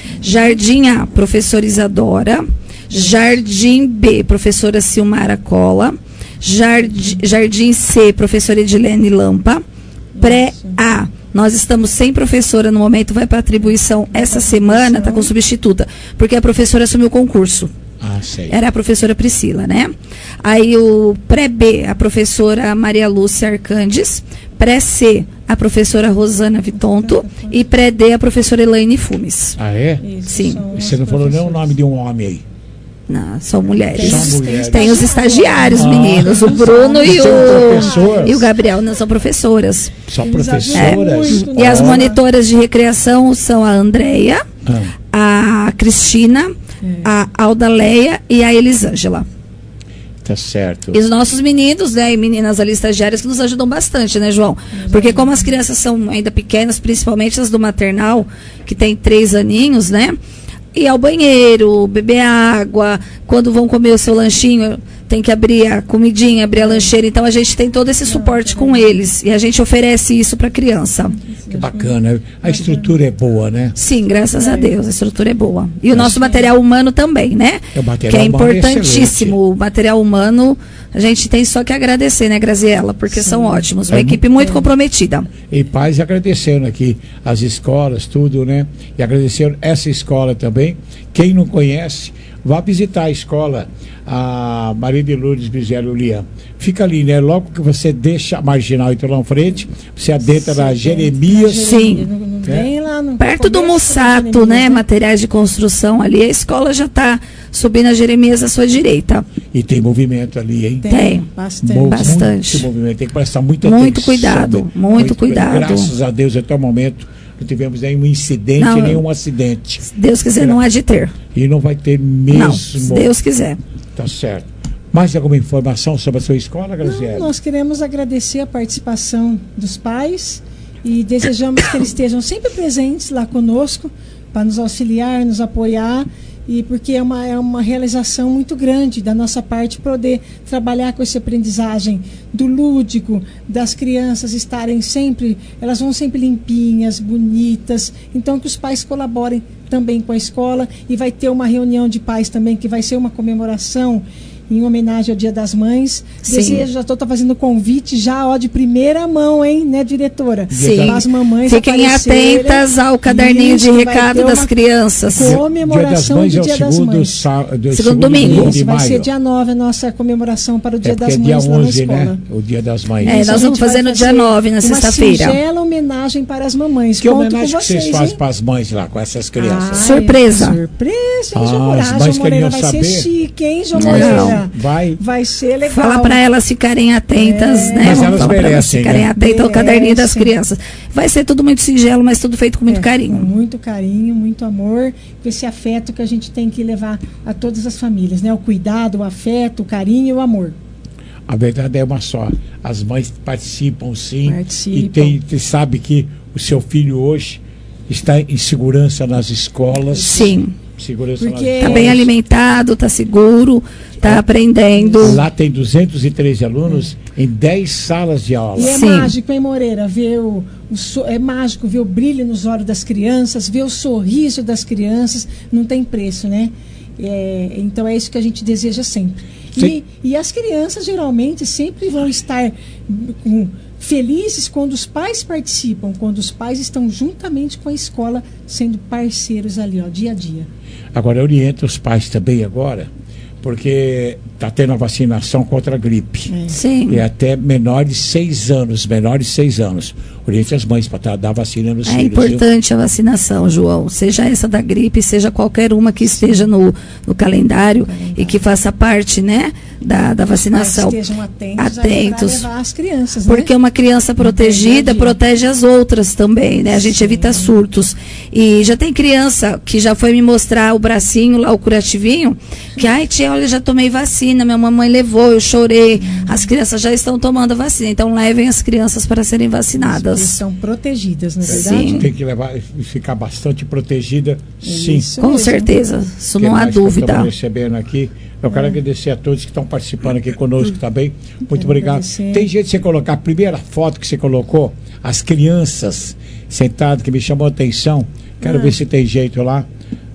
Jardim A, professora Isadora. Jardim B, professora Silmara Cola. Jardim, Jardim C, professora Edilene Lampa. Pré-A, Nós estamos sem professora no momento, vai para atribuição essa semana, está com substituta, porque a professora assumiu o concurso. Ah, sei. Era a professora Priscila, né? Aí o pré-B, a professora Maria Lúcia Arcandes, pré-C, a professora Rosana Vitonto e pré-D, a professora Elaine Fumes. Ah, é? Sim. Você não falou nem o nome de um homem aí. Não, são mulheres. São mulheres. Tem os estagiários, Ah, meninos, o Bruno e são o, professoras? e o Gabriel, não são professoras. Só professoras? É. E as monitoras de recreação são a Andréia, Ah, a Cristina, a Aldaleia e a Elisângela. tá certo. E os nossos meninos, né, e meninas ali estagiárias que nos ajudam bastante, né, João? Porque como as crianças são ainda pequenas, principalmente as do maternal, que tem três aninhos, né? Ir ao banheiro, beber água, quando vão comer o seu lanchinho, tem que abrir a comidinha, abrir a lancheira. Então a gente tem todo esse suporte com eles. E a gente oferece isso para a criança. Que bacana. A estrutura é boa, né? Sim, graças a Deus, a estrutura é boa. E o nosso material humano também, né? O material que é humano é importantíssimo. O material humano, a gente tem só que agradecer, né, Graziela? Porque são ótimos. Uma É equipe muito- muito comprometida. E pais agradecendo aqui as escolas, tudo, né? E agradecendo essa escola também. Quem não conhece, vá visitar a escola, a Maria de Lourdes Bizelo Lian. Fica ali, né? Logo que você deixa a Marginal Itolão Frente, você adentra na Jeremias. Sim. Bem lá no Perto do começo da Mussato, Jeremias, né? Materiais de construção ali. A escola já está subindo a Jeremias à sua direita. E tem movimento ali, hein? Tem. Bastante. Mo- Bastante. Muito movimento. Tem que prestar muita Muito atenção. cuidado, muito cuidado. Graças a Deus, até o momento, não tivemos nenhum incidente, Não, nenhum acidente. Se Deus quiser, não há de ter. E não vai ter mesmo. Não, se Deus quiser. Tá certo. Mais alguma informação sobre a sua escola, Graziela? Nós queremos agradecer a participação dos pais e desejamos que eles estejam sempre presentes lá conosco para nos auxiliar, nos apoiar, e porque é uma, é uma realização muito grande da nossa parte poder trabalhar com essa aprendizagem do lúdico, das crianças estarem sempre, elas vão sempre limpinhas, bonitas, então que os pais colaborem também com a escola, e vai ter uma reunião de pais também, que vai ser uma comemoração em homenagem ao Dia das Mães. Sim. Desejo, já estou fazendo convite já, ó, de primeira mão, hein, né, diretora? Sim. Para as mamães Fiquem aparecerem. atentas ao caderninho Isso, de vai recado ter das uma crianças. Comemoração Mães do é o Dia das segundo Mães. sá- do- Segundo domingo. de Isso, vai maio. ser dia nove a nossa comemoração para o Dia É porque das é dia Mães lá na onze, escola. né? O Dia das Mães. É, Isso, nós a vamos gente vai fazer no dia nove, na sexta-feira. Uma singela homenagem para as mamães. Que Conto homenagem com que vocês vocês, fazem hein? para as mães lá, com essas crianças? Ai, Surpresa. Surpresa, Ah, hein, João as Moreira? mães João Moreira queriam vai saber. ser chique, hein, João Não. Moreira? Vai. Vai ser legal. Fala para elas ficarem atentas, É. né? Mas Vamos elas falar pra merecem, ficarem né? atentas ao caderninho das Merecem. crianças. Vai ser tudo muito singelo, mas tudo feito com muito É, carinho. com muito carinho, muito amor, com esse afeto que a gente tem que levar a todas as famílias, né? O cuidado, o afeto, o carinho e o amor. A verdade é uma só. As mães participam, sim. Participam. E tem, tem- sabe que o seu filho hoje está em segurança nas escolas. Sim. Segurança nas Porque- Tá escolas. bem alimentado, tá seguro, tá aprendendo. Lá tem duzentos e treze alunos em dez salas de aula. E é Sim. mágico, hein, Moreira? Ver o, o so- é mágico ver o brilho nos olhos das crianças, ver o sorriso das crianças, não tem preço, né? É, então é isso que a gente deseja sempre. E, Sim. e as crianças geralmente sempre vão estar com- felizes quando os pais participam, quando os pais estão juntamente com a escola, sendo parceiros ali, ó, dia a dia. Agora, eu oriento os pais também agora, porque está tendo a vacinação contra a gripe. Sim. E até menores de seis anos, menores de seis anos. Oriente as mães para dar vacina nos É filhos. viu? importante a vacinação, João. Seja essa da gripe, seja qualquer uma que esteja no, no calendário e que faça parte, né, da, da vacinação. Mas estejam atentos, Atentos. para levar as crianças, né? Porque uma criança protegida protege as outras também, né? A gente evita surtos. E já tem criança que já foi me mostrar o bracinho lá, o curativinho, que, ai, tia, olha, já tomei vacina, minha mamãe levou, eu chorei. As crianças já estão tomando a vacina. Então, levem as crianças para serem vacinadas. Eles estão protegidas, na verdade. Sim. Tem que levar e ficar bastante protegida, sim. Isso Com mesmo. certeza, isso Que não há mais que eu dúvida. estamos recebendo aqui. Eu quero agradecer a todos que estão participando aqui conosco também. Muito Quero obrigado. agradecer. Tem jeito de você colocar a primeira foto que você colocou, as crianças sentadas, que me chamou a atenção. Quero Ah. ver se tem jeito lá.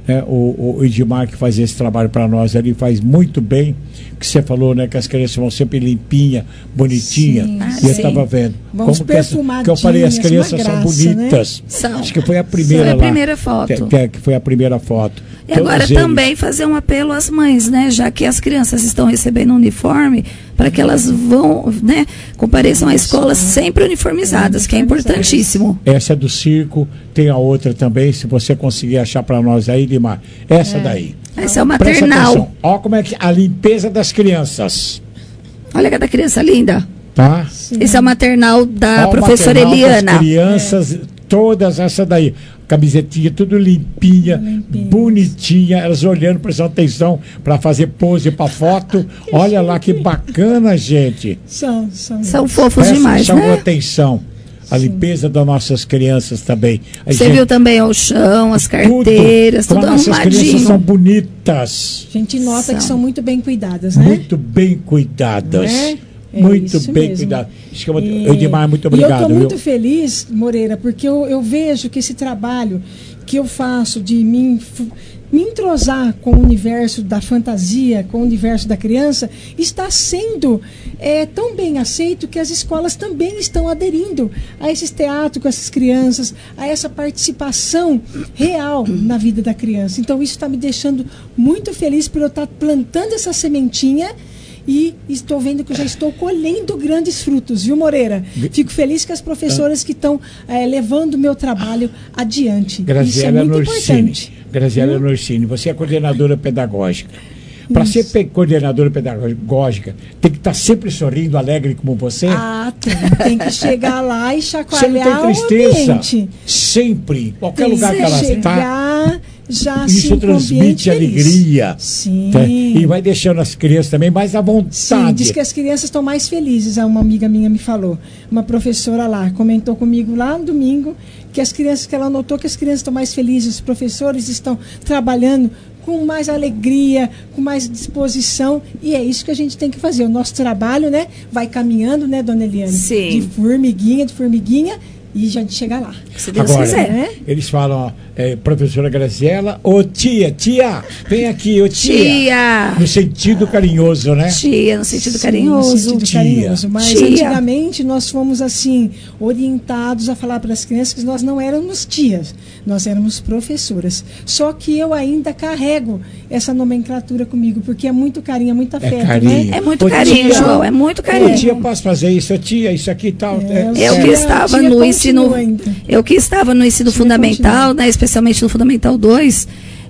né, o, o Edmar, que faz esse trabalho para nós ali, faz muito bem. Que você falou, né, que as crianças vão sempre limpinha, bonitinha. Sim. Ah, e eu estava vendo. Vamos como que, essa, que eu falei, as crianças graça, são bonitas. Né? São. Acho que foi a primeira foi a lá, primeira foto. Que, que foi a primeira foto. E Todos agora eles. também fazer um apelo às mães, né? Já que as crianças estão recebendo uniforme, para que elas vão, né, compareçam à escola sempre uniformizadas, que é importantíssimo. Essa é do circo, tem a outra também, se você conseguir achar para nós aí, Dimar. Essa é. daí. Essa é o maternal. Olha como é que a limpeza das crianças. Olha cada criança linda. Tá? Sim. Esse é o maternal da Olha professora o maternal Eliana. Das crianças, é. todas essa daí. Camisetinha, tudo limpinha, limpinha, bonitinha, elas olhando, prestando atenção para fazer pose para foto. Olha lá que bacana, gente. São, são, são fofos demais, chamou né? atenção. A limpeza das nossas crianças também. A Você gente, viu também o chão, as carteiras, tudo, tudo arrumadinho. As crianças são bonitas. A gente nota são. que são muito bem cuidadas, né? Muito bem cuidadas. É? É muito bem mesmo. cuidado. E, Edmar, muito obrigado. E eu estou muito eu... feliz, Moreira, porque eu, eu vejo que esse trabalho que eu faço de mim... me entrosar com o universo da fantasia, com o universo da criança, está sendo é, tão bem aceito que as escolas também estão aderindo a esses teatros com essas crianças, a essa participação real na vida da criança. Então isso está me deixando muito feliz por eu estar plantando essa sementinha e estou vendo que eu já estou colhendo grandes frutos, viu, Moreira? Fico feliz com as professoras que estão é, levando o meu trabalho adiante. Graziela Isso é muito Norsini. importante. Graziela hum? Norsini, você é coordenadora pedagógica. Para ser pe coordenadora pedagógica, tem que estar sempre sorrindo, alegre como você? Ah, tem. Tem que chegar lá e chacoalhar você não tem tristeza? O ambiente. Sempre. Qualquer tem lugar que ela está... Já Isso assim, transmite alegria. Sim. Tá? E vai deixando as crianças também mais à vontade. Sim, diz que as crianças estão mais felizes. Uma amiga minha me falou. Uma professora lá comentou comigo lá no domingo que as crianças, que ela notou que as crianças estão mais felizes, os professores estão trabalhando com mais alegria, com mais disposição, e é isso que a gente tem que fazer. O nosso trabalho, né, vai caminhando, né, dona Eliane? Sim. De formiguinha, de formiguinha, e já de chegar lá. Se Deus Agora, quiser, né? Eles falam, ó, é, professora Graziela, ô tia, tia, vem aqui, ô tia. Tia. No sentido carinhoso, né? Tia, no sentido Sim, carinhoso. No sentido tia. carinhoso. Mas tia. antigamente nós fomos assim, orientados a falar para as crianças que nós não éramos tias, nós éramos professoras. Só que eu ainda carrego essa nomenclatura comigo, porque é muito carinho, é muito afeto, é carinho. né? É muito ô, carinho, tia, João, é muito carinho. Ô, tia, posso fazer isso, ô, tia, isso aqui e tal. É, eu é, que estava no ensino, ainda. eu que estava no ensino tia fundamental, né, especialmente no Fundamental dois,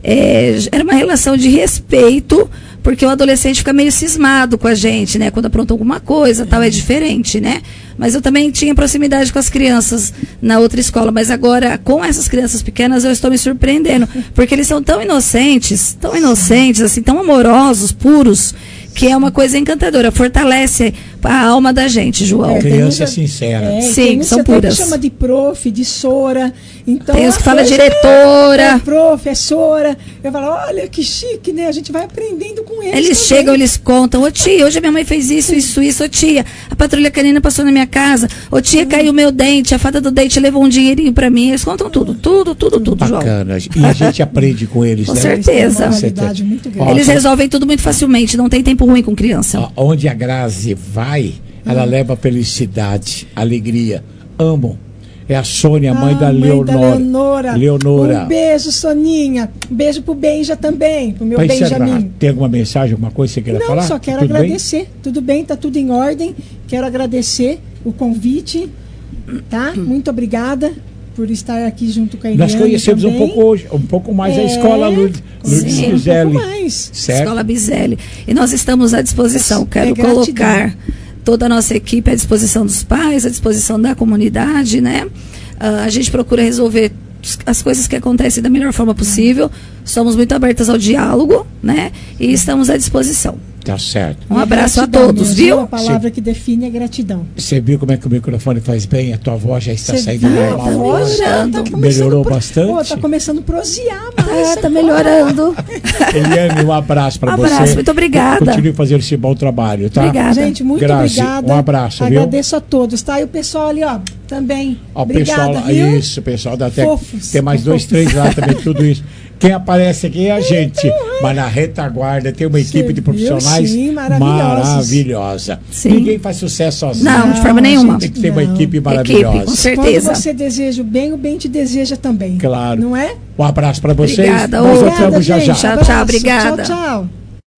é, era uma relação de respeito, porque o adolescente fica meio cismado com a gente, né? Quando apronta alguma coisa, é. tal, é diferente, né? Mas eu também tinha proximidade com as crianças na outra escola, mas agora, com essas crianças pequenas, eu estou me surpreendendo, porque eles são tão inocentes, tão inocentes, assim, tão amorosos, puros, que é uma coisa encantadora, fortalece a alma da gente, João. É, criança é sincera. É, sim, são puras. Que chama de prof, de sora. Então, tem os que falam diretora. É, professora. Eu falo, olha que chique, né? A gente vai aprendendo com eles. Eles também. chegam, eles contam. Ô tia, hoje a minha mãe fez isso, isso, isso. Ô tia, a patrulha canina passou na minha casa. Ô tia, hum. caiu o meu dente, a fada do dente levou um dinheirinho pra mim. Eles contam tudo, tudo, tudo, tudo, João. Bacana. E a gente aprende com eles, com né? certeza. Eles, muito grande. eles resolvem tudo muito facilmente, não tem tempo ruim com criança. Onde a Grazi vai, ela hum. leva felicidade, alegria. Amam. É a Sônia, a mãe, ah, da, mãe Leonora. da Leonora. Leonora. Um beijo, Soninha. Um beijo pro Benja também, pro meu pra Benjamin. Encerrar, tem alguma mensagem, alguma coisa que você queira Não, falar? Não, só quero tudo agradecer. Bem? Tudo bem, tá tudo em ordem. Quero agradecer o convite, tá? Muito obrigada por estar aqui junto com a Eliane. Nós conhecemos também. um pouco hoje, um pouco mais é, a escola Lourdes Bizelli. Um pouco mais. Certo? Escola Bizelli. E nós estamos à disposição. É, Quero é colocar toda a nossa equipe à disposição dos pais, à disposição da comunidade, né? Uh, a gente procura resolver as coisas que acontecem da melhor forma possível. Somos muito abertas ao diálogo, né? E estamos à disposição. Tá certo. Um abraço a todos, mesmo, viu? A palavra Cê, que define é gratidão. Você viu como é que o microfone faz bem? A tua voz já está Cê saindo normal. Tá melhorando. Tá melhorou pro... bastante? Pô, tá começando a prosear mais. Ah, tá melhorando. Eliane, um abraço para um você. Um abraço, muito obrigada. Continue fazendo esse bom trabalho, tá? Obrigada. Gente, muito Grazi, obrigada. Um abraço, Agradeço viu? Agradeço a todos, tá? E o pessoal ali, ó, também. Ó, obrigada, pessoal, viu? Isso, pessoal da Tec. Fofos. Tem mais dois, Fofos. três lá também, tudo isso. Quem aparece aqui é a gente. Mas na retaguarda tem uma equipe de profissionais sim, maravilhosa. Sim. Ninguém faz sucesso sozinho. Não, de forma nenhuma. Tem que ter uma Não. equipe maravilhosa. Equipe, com certeza. Quando você deseja o bem, o bem te deseja também. Claro. Não é? Um abraço para vocês. Obrigada, Nós outra. voltamos já já. Tchau, tchau, obrigada. Tchau, tchau.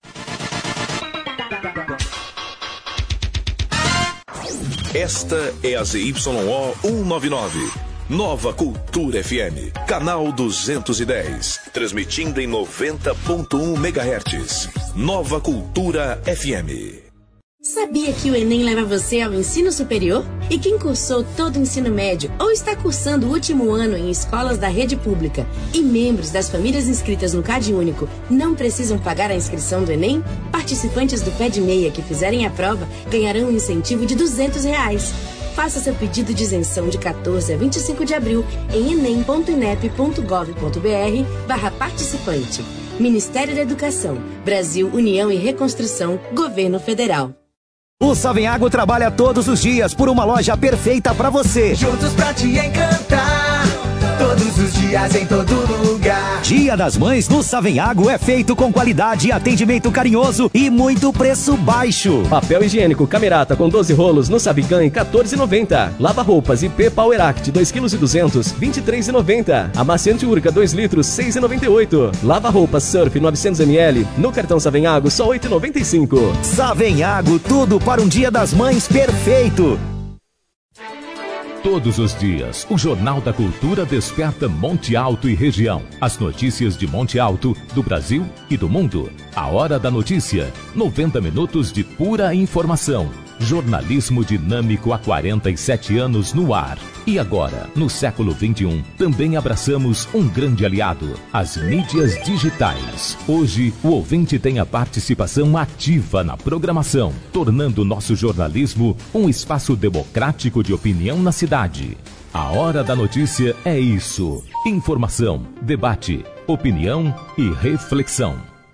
Esta é a Z Y O cento e noventa e nove, Nova Cultura F M, canal duzentos e dez, transmitindo em noventa ponto um megahertz. Nova Cultura F M. Sabia que o Enem leva você ao ensino superior? E quem cursou todo o ensino médio ou está cursando o último ano em escolas da rede pública e membros das famílias inscritas no Cade Único não precisam pagar a inscrição do Enem? Participantes do Pé de Meia que fizerem a prova ganharão um incentivo de duzentos reais. Faça seu pedido de isenção de quatorze a vinte e cinco de abril em enem ponto inep ponto gov ponto br barra participante. Ministério da Educação, Brasil, União e Reconstrução, Governo Federal. O Savenhago trabalha todos os dias por uma loja perfeita pra você. Juntos pra te encantar, todos os dias em todo lugar. Dia das Mães no Savenhago é feito com qualidade, atendimento carinhoso e muito preço baixo. Papel higiênico Camerata com doze rolos no Sabican, quatorze reais e noventa centavos. Lava-roupas I P Power Act dois quilos e duzentos, vinte e três reais e noventa centavos. Amaciante Urca dois litros, seis reais e noventa e oito centavos. Lava-roupas Surf novecentos mililitros no cartão Savenhago só oito reais e noventa e cinco centavos. Savenhago, tudo para um Dia das Mães perfeito. Todos os dias, o Jornal da Cultura desperta Monte Alto e região. As notícias de Monte Alto, do Brasil e do mundo. A Hora da Notícia. noventa minutos de pura informação. Jornalismo dinâmico há quarenta e sete anos no ar. E agora, no século vinte e um, também abraçamos um grande aliado, as mídias digitais. Hoje, o ouvinte tem a participação ativa na programação, tornando nosso jornalismo um espaço democrático de opinião na cidade. A Hora da Notícia é isso: informação, debate, opinião e reflexão.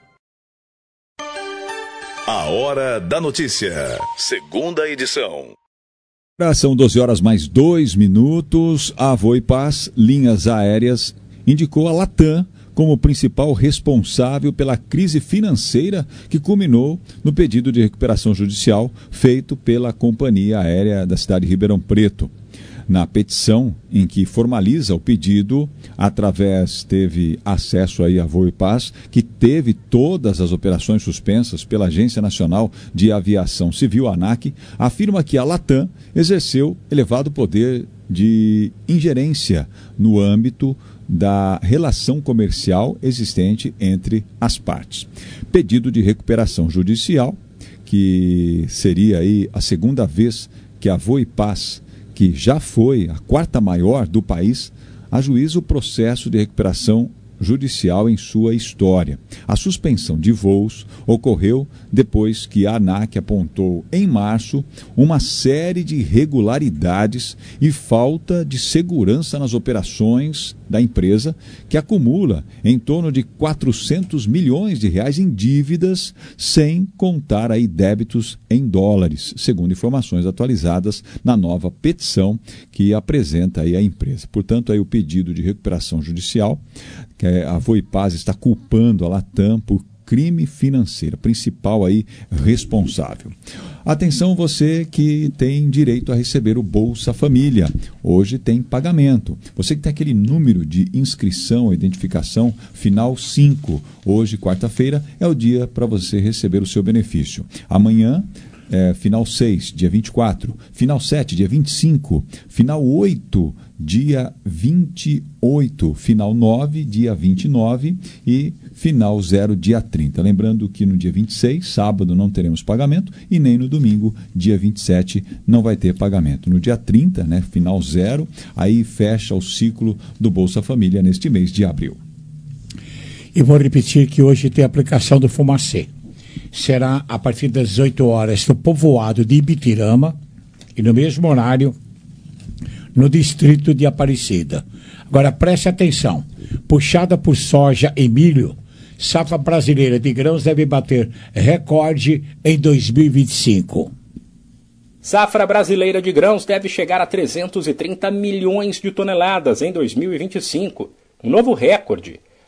A Hora da Notícia, segunda edição. São doze horas mais dois minutos. A Voipaz Linhas Aéreas indicou a Latam como principal responsável pela crise financeira que culminou no pedido de recuperação judicial feito pela companhia aérea da cidade de Ribeirão Preto. Na petição em que formaliza o pedido, através, teve acesso aí a Voipaz, que teve todas as operações suspensas pela Agência Nacional de Aviação Civil, ANAC, afirma que a Latam exerceu elevado poder de ingerência no âmbito da relação comercial existente entre as partes. Pedido de recuperação judicial, que seria aí a segunda vez que a Voipaz, que já foi a quarta maior do país, ajuiza o processo de recuperação judicial em sua história. A suspensão de voos ocorreu depois que a ANAC apontou em março uma série de irregularidades e falta de segurança nas operações da empresa, que acumula em torno de quatrocentos milhões de reais em dívidas, sem contar aí débitos em dólares, segundo informações atualizadas na nova petição que apresenta aí a empresa. Portanto, aí o pedido de recuperação judicial, que a Voipaz está culpando a Latam por crime financeiro, principal aí responsável. Atenção, você que tem direito a receber o Bolsa Família. Hoje tem pagamento. Você que tem aquele número de inscrição, identificação, final cinco. Hoje, quarta-feira, é o dia para você receber o seu benefício. Amanhã, é, final seis, dia vinte e quatro. Final sete, dia vinte e cinco. Final oito, dia vinte e oito. Final nove, dia vinte e nove. E final zero, dia trinta. Lembrando que no dia vinte e seis, sábado, não teremos pagamento, e nem no domingo, dia vinte e sete, não vai ter pagamento. No dia trinta, né, final zero, aí fecha o ciclo do Bolsa Família neste mês de abril. E vou repetir que hoje tem a aplicação do Fumacê. Será a partir das dezoito horas no povoado de Ibitirama e no mesmo horário no distrito de Aparecida. Agora preste atenção: puxada por soja e milho, safra brasileira de grãos deve bater recorde em dois mil e vinte e cinco. Safra brasileira de grãos deve chegar a trezentos e trinta milhões de toneladas em dois mil e vinte e cinco, um novo recorde.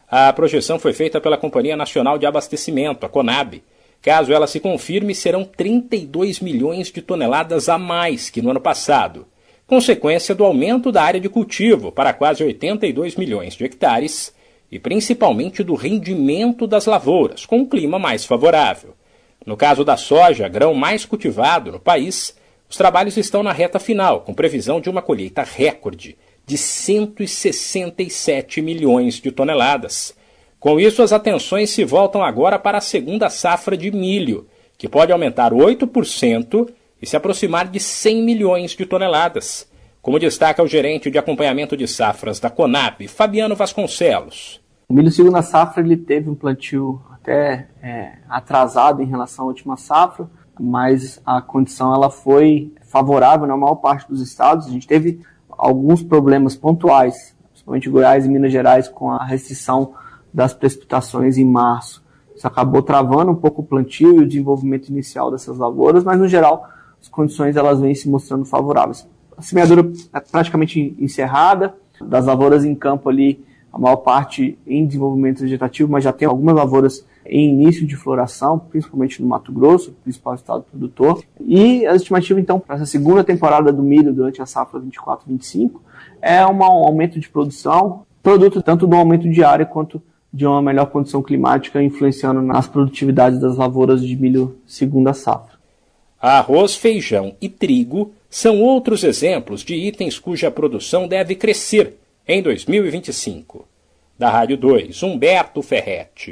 A projeção foi feita pela Companhia Nacional de Abastecimento, a Conab. Caso ela se confirme, serão trinta e dois milhões de toneladas a mais que no ano passado, consequência do aumento da área de cultivo para quase oitenta e dois milhões de hectares e principalmente do rendimento das lavouras, com um clima mais favorável. No caso da soja, grão mais cultivado no país, os trabalhos estão na reta final, com previsão de uma colheita recorde de cento e sessenta e sete milhões de toneladas. Com isso, as atenções se voltam agora para a segunda safra de milho, que pode aumentar oito por cento e se aproximar de cem milhões de toneladas, como destaca o gerente de acompanhamento de safras da Conab, Fabiano Vasconcelos. O milho segunda safra ele teve um plantio até é, atrasado em relação à última safra, mas a condição ela foi favorável na maior parte dos estados. A gente teve alguns problemas pontuais, principalmente Goiás e Minas Gerais, com a restrição das precipitações em março. Isso acabou travando um pouco o plantio e o desenvolvimento inicial dessas lavouras, mas no geral as condições elas vêm se mostrando favoráveis. A semeadura é praticamente encerrada, das lavouras em campo ali, a maior parte em desenvolvimento vegetativo, mas já tem algumas lavouras em início de floração, principalmente no Mato Grosso, principal estado produtor. E a estimativa, então, para essa segunda temporada do milho durante a safra vinte e quatro vinte e cinco é um aumento de produção, produto tanto do aumento de área quanto de uma melhor condição climática, influenciando nas produtividades das lavouras de milho segunda safra. Arroz, feijão e trigo são outros exemplos de itens cuja produção deve crescer em dois mil e vinte e cinco. Da Rádio dois, Humberto Ferretti.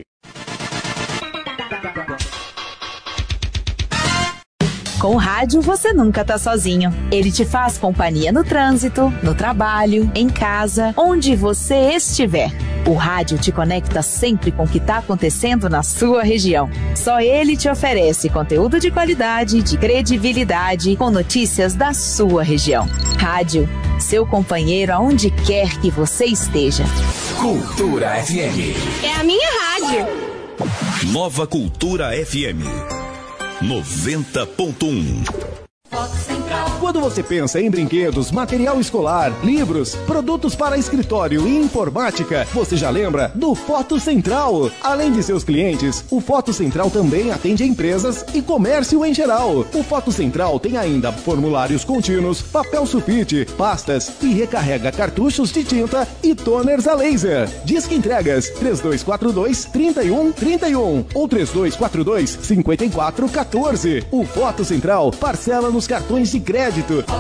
Com o rádio você nunca tá sozinho. Ele te faz companhia no trânsito, no trabalho, em casa, onde você estiver. O rádio te conecta sempre com o que está acontecendo na sua região. Só ele te oferece conteúdo de qualidade, de credibilidade, com notícias da sua região. Rádio, seu companheiro aonde quer que você esteja. Cultura F M. É a minha rádio. Nova Cultura F M. noventa ponto um. Quando você pensa em brinquedos, material escolar, livros, produtos para escritório e informática, você já lembra do Foto Central. Além de seus clientes, o Foto Central também atende empresas e comércio em geral. O Foto Central tem ainda formulários contínuos, papel sulfite, pastas e recarrega cartuchos de tinta e toners a laser. Disque entregas três dois quatro dois, três um três um ou três dois quatro dois, cinco quatro um quatro. O Foto Central parcela nos cartões de crédito.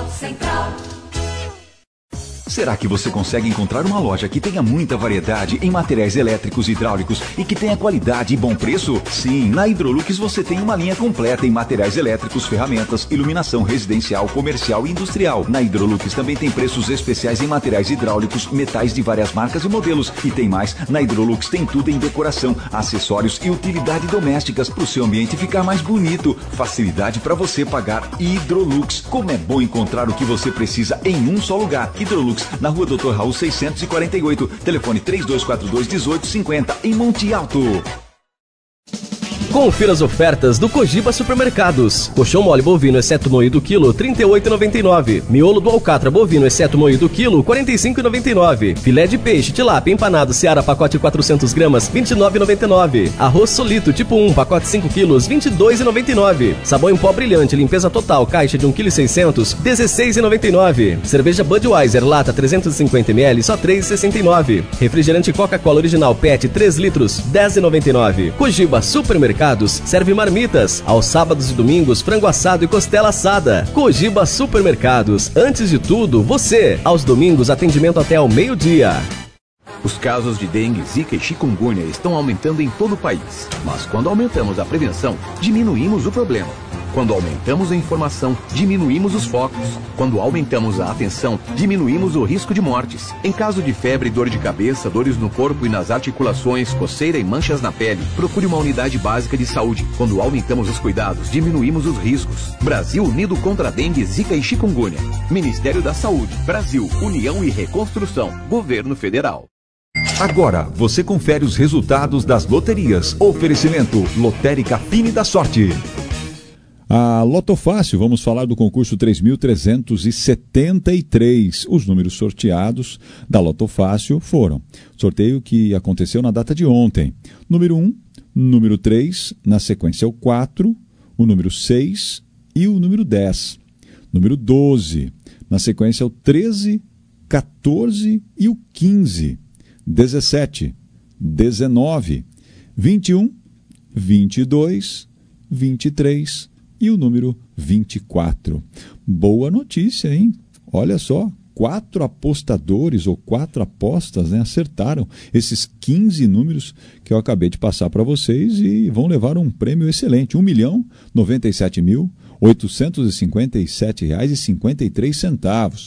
Será que você consegue encontrar uma loja que tenha muita variedade em materiais elétricos e hidráulicos e que tenha qualidade e bom preço? Sim, na Hidrolux você tem uma linha completa em materiais elétricos, ferramentas, iluminação residencial, comercial e industrial. Na Hidrolux também tem preços especiais em materiais hidráulicos, metais de várias marcas e modelos. E tem mais, na Hidrolux tem tudo em decoração, acessórios e utilidade domésticas para o seu ambiente ficar mais bonito. Facilidade para você pagar. Hidrolux. Como é bom encontrar o que você precisa em um só lugar. Hidrolux, na rua doutor Raul seiscentos e quarenta e oito, telefone três dois quatro dois, um oito cinco zero, em Monte Alto. Confira as ofertas do Cogiba Supermercados. Colchão mole bovino, exceto moído quilo, trinta e oito reais e noventa e nove centavos. Miolo do alcatra bovino, exceto moído quilo, quarenta e cinco reais e noventa e nove centavos. Filé de peixe tilápia empanado Seara, pacote quatrocentas gramas, vinte e nove reais e noventa e nove centavos. Arroz solito tipo um, pacote cinco quilos, vinte e dois reais e noventa e nove centavos. Sabão em pó brilhante, limpeza total, caixa de um vírgula seiscentos quilos, dezesseis reais e noventa e nove centavos. Cerveja Budweiser, lata trezentos e cinquenta mililitros, só três reais e sessenta e nove centavos. Refrigerante Coca-Cola original P E T três litros, dez reais e noventa e nove centavos. Cogiba Supermercados, serve marmitas. Aos sábados e domingos, frango assado e costela assada. Cogiba Supermercados. Antes de tudo, você. Aos domingos, atendimento até ao meio-dia. Os casos de dengue, zika e chikungunya estão aumentando em todo o país. Mas quando aumentamos a prevenção, diminuímos o problema. Quando aumentamos a informação, diminuímos os focos. Quando aumentamos a atenção, diminuímos o risco de mortes. Em caso de febre, dor de cabeça, dores no corpo e nas articulações, coceira e manchas na pele, procure uma unidade básica de saúde. Quando aumentamos os cuidados, diminuímos os riscos. Brasil unido contra a dengue, zika e chikungunya. Ministério da Saúde, Brasil, União e Reconstrução, Governo Federal. Agora, você confere os resultados das loterias. Oferecimento Lotérica Fine da Sorte. A Loto Fácil, vamos falar do concurso três mil trezentos e setenta e três. Os números sorteados da Loto Fácil foram: sorteio que aconteceu na data de ontem. Número um, número três, na sequência o quatro, o número seis e o número dez. Número doze, na sequência o treze, quatorze e o quinze. dezessete, dezenove, vinte e um, vinte e dois, vinte e três e o número vinte e quatro. Boa notícia, hein? Olha só, quatro apostadores ou quatro apostas, né, acertaram esses quinze números que eu acabei de passar para vocês e vão levar um prêmio excelente, um milhão noventa e sete mil oitocentos e cinquenta e sete reais e cinquenta e três centavos.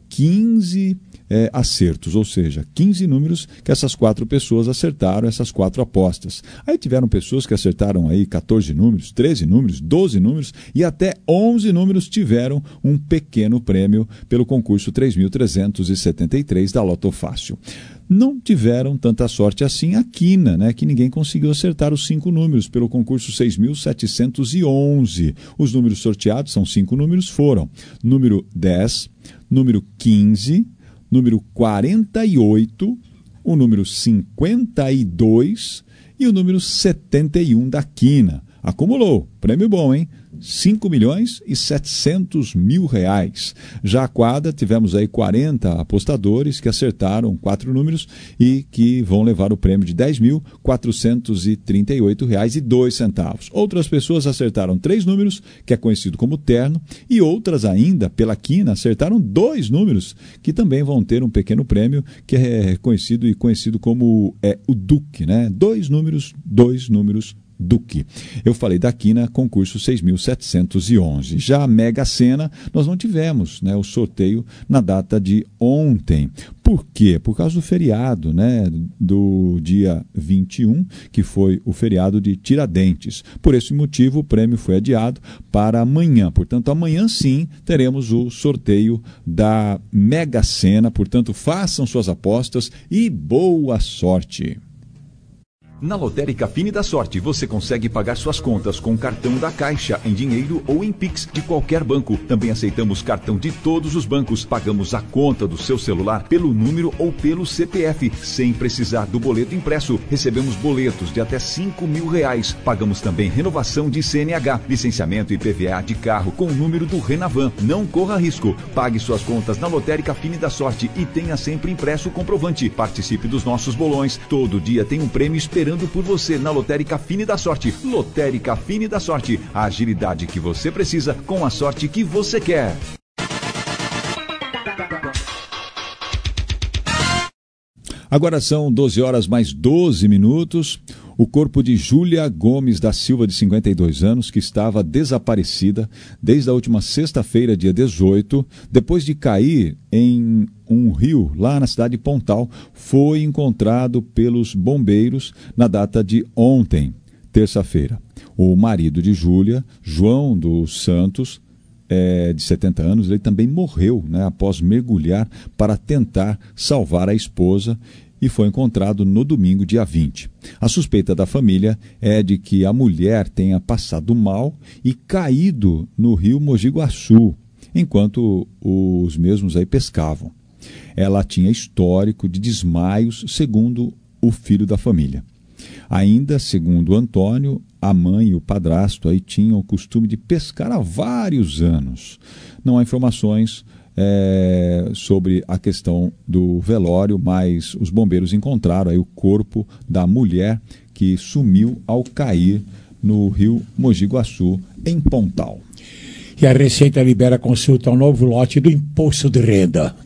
quinze É, acertos, ou seja, quinze números que essas quatro pessoas acertaram, essas quatro apostas. Aí tiveram pessoas que acertaram aí quatorze números, treze números, doze números e até onze números tiveram um pequeno prêmio pelo concurso três mil trezentos e setenta e três da Loto Fácil. Não tiveram tanta sorte assim a Quina, né, que ninguém conseguiu acertar os cinco números pelo concurso seis mil setecentos e onze. Os números sorteados, são cinco números, foram número dez, número quinze, número quarenta e oito, o número cinquenta e dois e o número setenta e um da Quina. Acumulou, prêmio bom, hein? cinco milhões e setecentos mil reais. Já a quadra, tivemos aí quarenta apostadores que acertaram quatro números e que vão levar o prêmio de dez mil quatrocentos e trinta e oito reais e dois centavos. Outras pessoas acertaram três números, que é conhecido como terno, e outras ainda, pela Quina, acertaram dois números, que também vão ter um pequeno prêmio, que é conhecido e conhecido como é, o Duque, né? Dois números, dois números, Duque. Eu falei da Quina, concurso seis mil setecentos e onze. Já a Mega Sena, nós não tivemos, né, o sorteio na data de ontem. Por quê? Por causa do feriado, né, do dia vinte e um, que foi o feriado de Tiradentes. Por esse motivo, o prêmio foi adiado para amanhã. Portanto, amanhã sim teremos o sorteio da Mega Sena. Portanto, façam suas apostas e boa sorte! Na Lotérica Fine da Sorte, você consegue pagar suas contas com cartão da Caixa, em dinheiro ou em Pix de qualquer banco. Também aceitamos cartão de todos os bancos. Pagamos a conta do seu celular pelo número ou pelo C P F, sem precisar do boleto impresso. Recebemos boletos de até cinco mil reais. Pagamos também renovação de C N H, licenciamento e I P V A de carro com o número do Renavan. Não corra risco. Pague suas contas na Lotérica Fine da Sorte e tenha sempre impresso o comprovante. Participe dos nossos bolões. Todo dia tem um prêmio esperando por você na Lotérica Fine da Sorte. Lotérica Fine da Sorte, a agilidade que você precisa com a sorte que você quer. Agora são doze horas mais doze minutos. O corpo de Júlia Gomes da Silva, de cinquenta e dois anos, que estava desaparecida desde a última sexta-feira, dia dezoito, depois de cair em um rio lá na cidade de Pontal, foi encontrado pelos bombeiros na data de ontem, terça-feira. O marido de Júlia, João dos Santos, é, de setenta anos, ele também morreu, né, após mergulhar para tentar salvar a esposa, e foi encontrado no domingo, dia vinte. A suspeita da família é de que a mulher tenha passado mal e caído no rio Mogi Guaçu, enquanto os mesmos aí pescavam. Ela tinha histórico de desmaios, segundo o filho da família. Ainda, segundo Antônio, a mãe e o padrasto aí tinham o costume de pescar há vários anos. Não há informações É, sobre a questão do velório, mas os bombeiros encontraram aí o corpo da mulher que sumiu ao cair no rio Mogi Guaçu, em Pontal. E a Receita libera consulta ao novo lote do Imposto de Renda.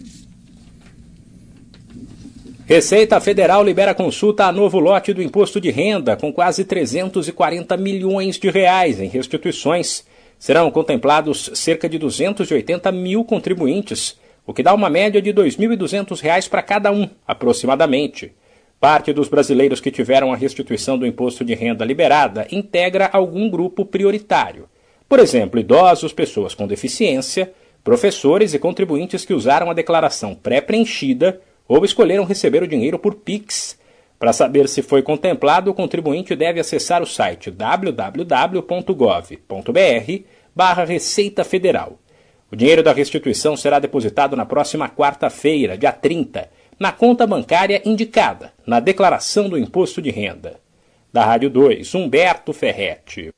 Receita Federal libera consulta a novo lote do Imposto de Renda, com quase trezentos e quarenta milhões de reais em restituições. Serão contemplados cerca de duzentos e oitenta mil contribuintes, o que dá uma média de dois mil e duzentos reais para cada um, aproximadamente. Parte dos brasileiros que tiveram a restituição do imposto de renda liberada integra algum grupo prioritário. Por exemplo, idosos, pessoas com deficiência, professores e contribuintes que usaram a declaração pré-preenchida ou escolheram receber o dinheiro por Pix. Para saber se foi contemplado, o contribuinte deve acessar o site w w w ponto gov ponto b r barra Receita Federal. O dinheiro da restituição será depositado na próxima quarta-feira, dia trinta, na conta bancária indicada na declaração do Imposto de Renda. Da Rádio dois, Humberto Ferretti.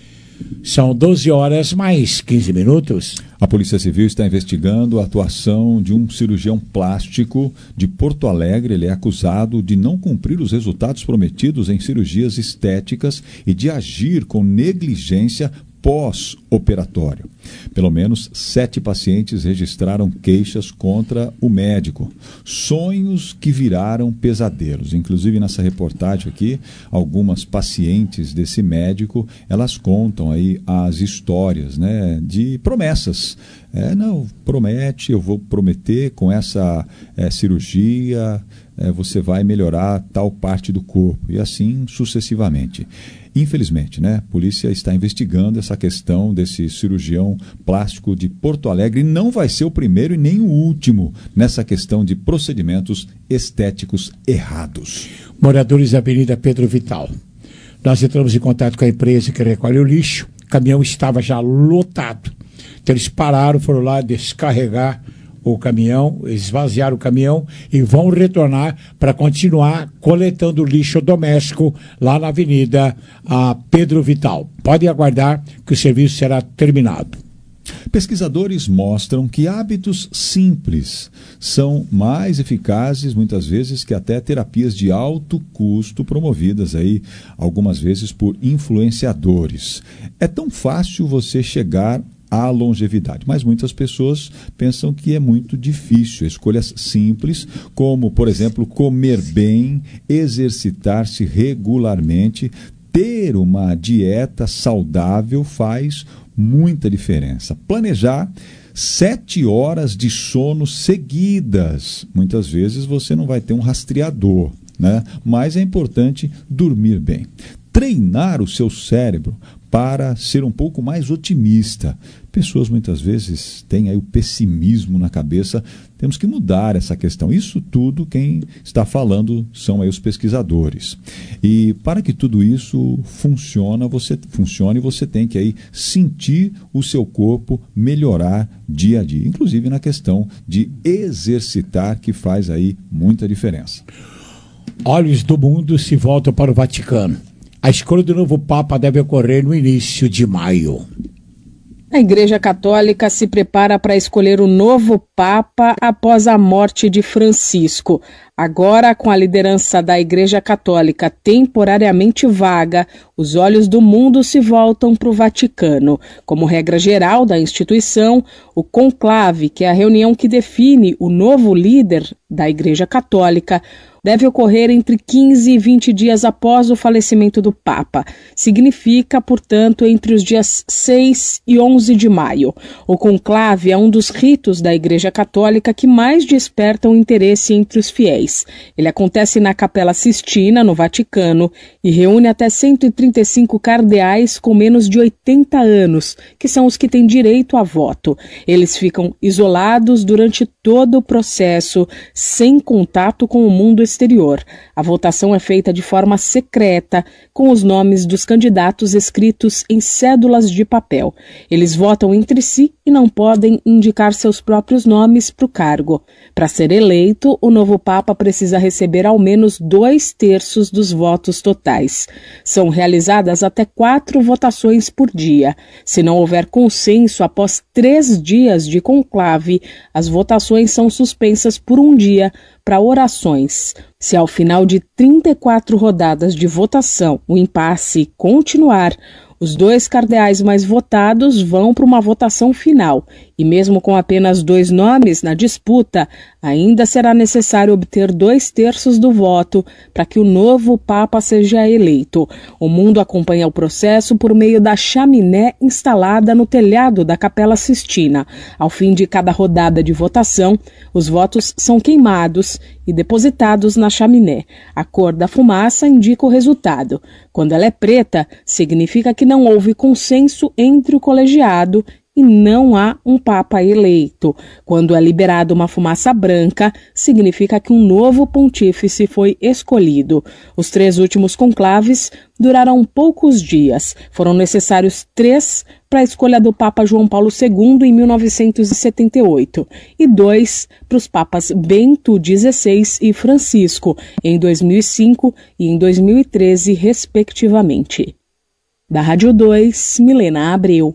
São doze horas mais quinze minutos. A Polícia Civil está investigando a atuação de um cirurgião plástico de Porto Alegre. Ele é acusado de não cumprir os resultados prometidos em cirurgias estéticas e de agir com negligência pós-operatório. Pelo menos sete pacientes registraram queixas contra o médico. Sonhos que viraram pesadelos. Inclusive, nessa reportagem aqui, algumas pacientes desse médico, elas contam aí as histórias, né, de promessas. É, não, promete, eu vou prometer com essa é, cirurgia, é, você vai melhorar tal parte do corpo, e assim sucessivamente. Infelizmente, né, a polícia está investigando essa questão desse cirurgião plástico de Porto Alegre e não vai ser o primeiro e nem o último nessa questão de procedimentos estéticos errados. Moradores da Avenida Pedro Vital. Nós entramos em contato com a empresa que recolhe o lixo, o caminhão estava já lotado. Então eles pararam, foram lá descarregar o caminhão, esvaziar o caminhão e vão retornar para continuar coletando lixo doméstico lá na Avenida a Pedro Vital. Podem aguardar que o serviço será terminado. Pesquisadores mostram que hábitos simples são mais eficazes, muitas vezes, que até terapias de alto custo promovidas aí, algumas vezes por influenciadores. É tão fácil você chegar à longevidade, mas muitas pessoas pensam que é muito difícil. Escolhas simples, como, por exemplo, comer bem, exercitar-se regularmente, ter uma dieta saudável faz muita diferença. Planejar sete horas de sono seguidas. Muitas vezes você não vai ter um rastreador, né? Mas é importante dormir bem. Treinar o seu cérebro para ser um pouco mais otimista. Pessoas muitas vezes têm aí o pessimismo na cabeça. Temos que mudar essa questão. Isso tudo quem está falando são aí os pesquisadores. E para que tudo isso funcione, você, funcione, você tem que aí sentir o seu corpo melhorar dia a dia. Inclusive na questão de exercitar, que faz aí muita diferença. Olhos do mundo se voltam para o Vaticano. A escolha do novo Papa deve ocorrer no início de maio. A Igreja Católica se prepara para escolher o novo Papa após a morte de Francisco. Agora, com a liderança da Igreja Católica temporariamente vaga, os olhos do mundo se voltam para o Vaticano. Como regra geral da instituição, o conclave, que é a reunião que define o novo líder da Igreja Católica, deve ocorrer entre quinze e vinte dias após o falecimento do Papa. Significa, portanto, entre os dias seis e onze de maio. O conclave é um dos ritos da Igreja Católica que mais despertam interesse entre os fiéis. Ele acontece na Capela Sistina, no Vaticano, e reúne até cento e trinta e cinco cardeais com menos de oitenta anos, que são os que têm direito a voto. Eles ficam isolados durante todo o processo, sem contato com o mundo exterior. A votação é feita de forma secreta, com os nomes dos candidatos escritos em cédulas de papel. Eles votam entre si e não podem indicar seus próprios nomes para o cargo. Para ser eleito, o novo Papa precisa receber ao menos dois terços dos votos totais. São realizadas até quatro votações por dia. Se não houver consenso após três dias de conclave, as votações são suspensas por um dia para orações. Se ao final de trinta e quatro rodadas de votação o impasse continuar, os dois cardeais mais votados vão para uma votação final. E mesmo com apenas dois nomes na disputa, ainda será necessário obter dois terços do voto para que o novo Papa seja eleito. O mundo acompanha o processo por meio da chaminé instalada no telhado da Capela Sistina. Ao fim de cada rodada de votação, os votos são queimados e depositados na chaminé. A cor da fumaça indica o resultado. Quando ela é preta, significa que não houve consenso entre o colegiado e não há um papa eleito. Quando é liberada uma fumaça branca, significa que um novo pontífice foi escolhido. Os três últimos conclaves duraram poucos dias. Foram necessários três para a escolha do Papa João Paulo segundo em mil novecentos e setenta e oito e dois para os papas Bento dezesseis e Francisco em dois mil e cinco e em dois mil e treze, respectivamente. Da Rádio dois, Milena Abreu.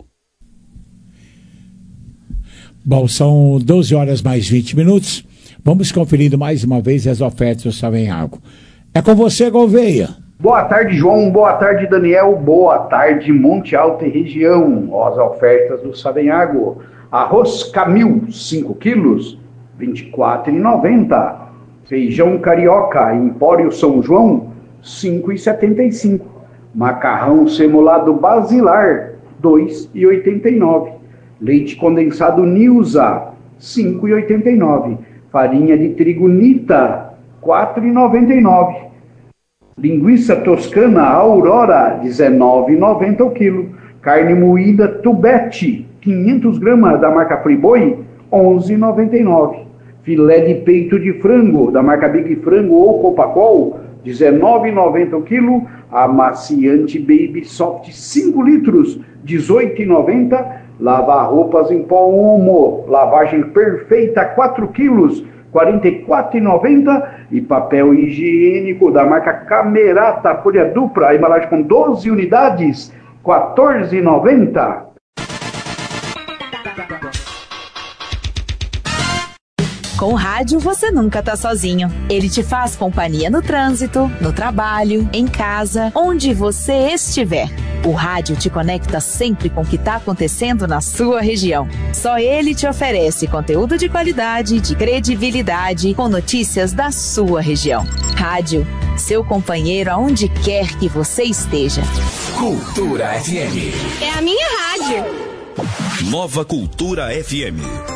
Bom, são doze horas mais vinte minutos. Vamos conferindo mais uma vez as ofertas do Savenhago. É com você, Gouveia. Boa tarde, João. Boa tarde, Daniel. Boa tarde, Monte Alto e região. As ofertas do Savenhago. Arroz Camil, cinco quilos, vinte e quatro reais e noventa centavos. Feijão carioca, Empório São João, cinco reais e setenta e cinco centavos. Macarrão semolado basilar, dois reais e oitenta e nove centavos. Leite condensado Nilza, cinco reais e oitenta e nove centavos. Farinha de trigo Nita, quatro reais e noventa e nove centavos. Linguiça toscana Aurora, dezenove reais e noventa centavos o quilo. Carne moída Tubete, quinhentos gramas da marca Friboi, onze reais e noventa e nove centavos. Filé de peito de frango da marca Big Frango ou Copacol, dezenove reais e noventa centavos o quilo. Amaciante Baby Soft, cinco litros, dezoito reais e noventa centavos. Lavar roupas em pó Omo, lavagem perfeita, quatro quilos, quarenta e quatro reais e noventa centavos. E papel higiênico da marca Camerata, folha dupla, embalagem com doze unidades, quatorze reais e noventa centavos. Com o rádio você nunca tá sozinho. Ele te faz companhia no trânsito, no trabalho, em casa, onde você estiver. O rádio te conecta sempre com o que está acontecendo na sua região. Só ele te oferece conteúdo de qualidade, de credibilidade, com notícias da sua região. Rádio, seu companheiro aonde quer que você esteja. Cultura F M. É a minha rádio. Nova Cultura F M.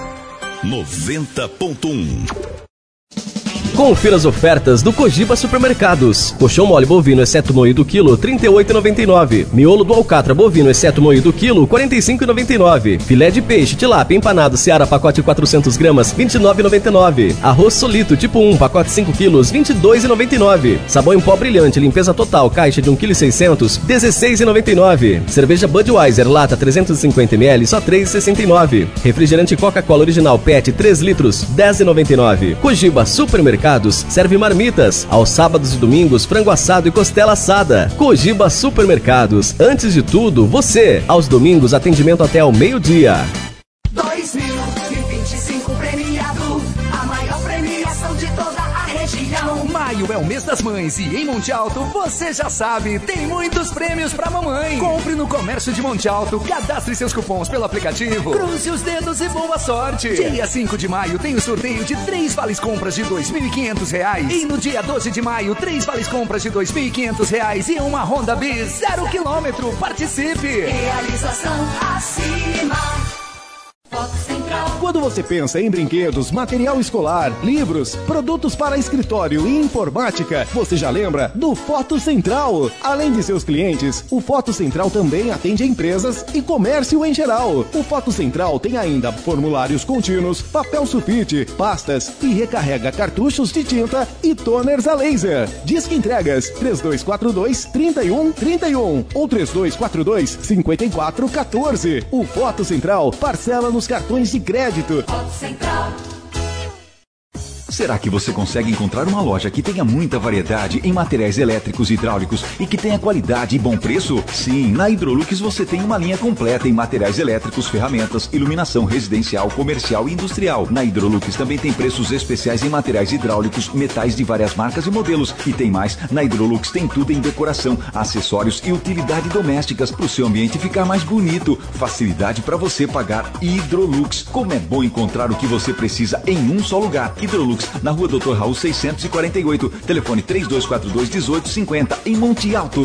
noventa ponto um. Confira as ofertas do Cogiba Supermercados. Colchão mole bovino, exceto moído quilo, trinta e oito reais e noventa e nove centavos. Miolo do alcatra bovino, exceto moído quilo, quarenta e cinco reais e noventa e nove centavos. Filé de peixe tilápia empanado Seara, pacote quatrocentas gramas, vinte e nove reais e noventa e nove centavos. Arroz solito tipo um, pacote cinco quilos, vinte e dois reais e noventa e nove centavos. Sabão em pó brilhante, limpeza total, caixa de um vírgula seiscentos quilos, dezesseis reais e noventa e nove centavos. Cerveja Budweiser, lata trezentos e cinquenta mililitros, só três reais e sessenta e nove centavos. Refrigerante Coca-Cola original P E T três litros, dez reais e noventa e nove centavos. Cogiba Supermercados serve marmitas. Aos sábados e domingos, frango assado e costela assada. Cogiba Supermercados. Antes de tudo, você. Aos domingos, atendimento até ao meio-dia. dois mil e vinte e cinco premiado, a maior premiação de toda a região. Maio é o mês das mães e em Monte Alto, você já sabe, tem muitos prêmios pra mamãe. Compre no comércio de Monte Alto, cadastre seus cupons pelo aplicativo, cruze os dedos e boa sorte. Dia cinco de maio tem o sorteio de três vales compras de dois mil e quinhentos reais. E no dia doze de maio, três vales compras de dois mil e quinhentos reais e uma Honda Bis zero quilômetro. Participe! Realização acima. Foto Central. Quando você pensa em brinquedos, material escolar, livros, produtos para escritório e informática, você já lembra do Foto Central. Além de seus clientes, o Foto Central também atende empresas e comércio em geral. O Foto Central tem ainda formulários contínuos, papel sulfite, pastas e recarrega cartuchos de tinta e toners a laser. Disque entregas três dois quatro dois, três um três um ou três dois quatro dois, cinco quatro um quatro. O Foto Central parcela nos cartões de crédito. Foto Central. Será que você consegue encontrar uma loja que tenha muita variedade em materiais elétricos e hidráulicos e que tenha qualidade e bom preço? Sim, na Hidrolux você tem uma linha completa em materiais elétricos, ferramentas, iluminação residencial, comercial e industrial. Na Hidrolux também tem preços especiais em materiais hidráulicos, metais de várias marcas e modelos. E tem mais, na Hidrolux tem tudo em decoração, acessórios e utilidade domésticas para o seu ambiente ficar mais bonito. Facilidade para você pagar. Hidrolux. Como é bom encontrar o que você precisa em um só lugar. Hidrolux, na rua doutor Raul seiscentos e quarenta e oito, telefone três dois quatro dois, um oito cinco zero, em Monte Alto.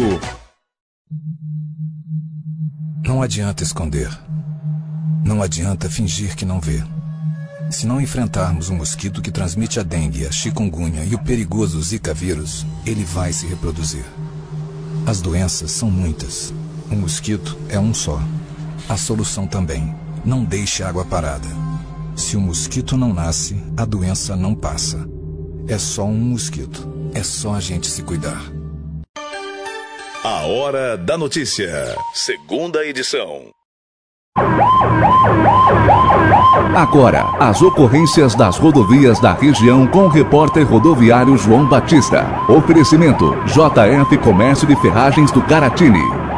Não adianta esconder. Não adianta fingir que não vê. Se não enfrentarmos um mosquito que transmite a dengue, a chikungunya e o perigoso Zika vírus, ele vai se reproduzir. As doenças são muitas. O mosquito é um só. A solução também. Não deixe água parada. Se o mosquito não nasce, a doença não passa. É só um mosquito. É só a gente se cuidar. A Hora da Notícia. Segunda edição. Agora, as ocorrências das rodovias da região com o repórter rodoviário João Batista. Oferecimento: J F Comércio de Ferragens do Caratini.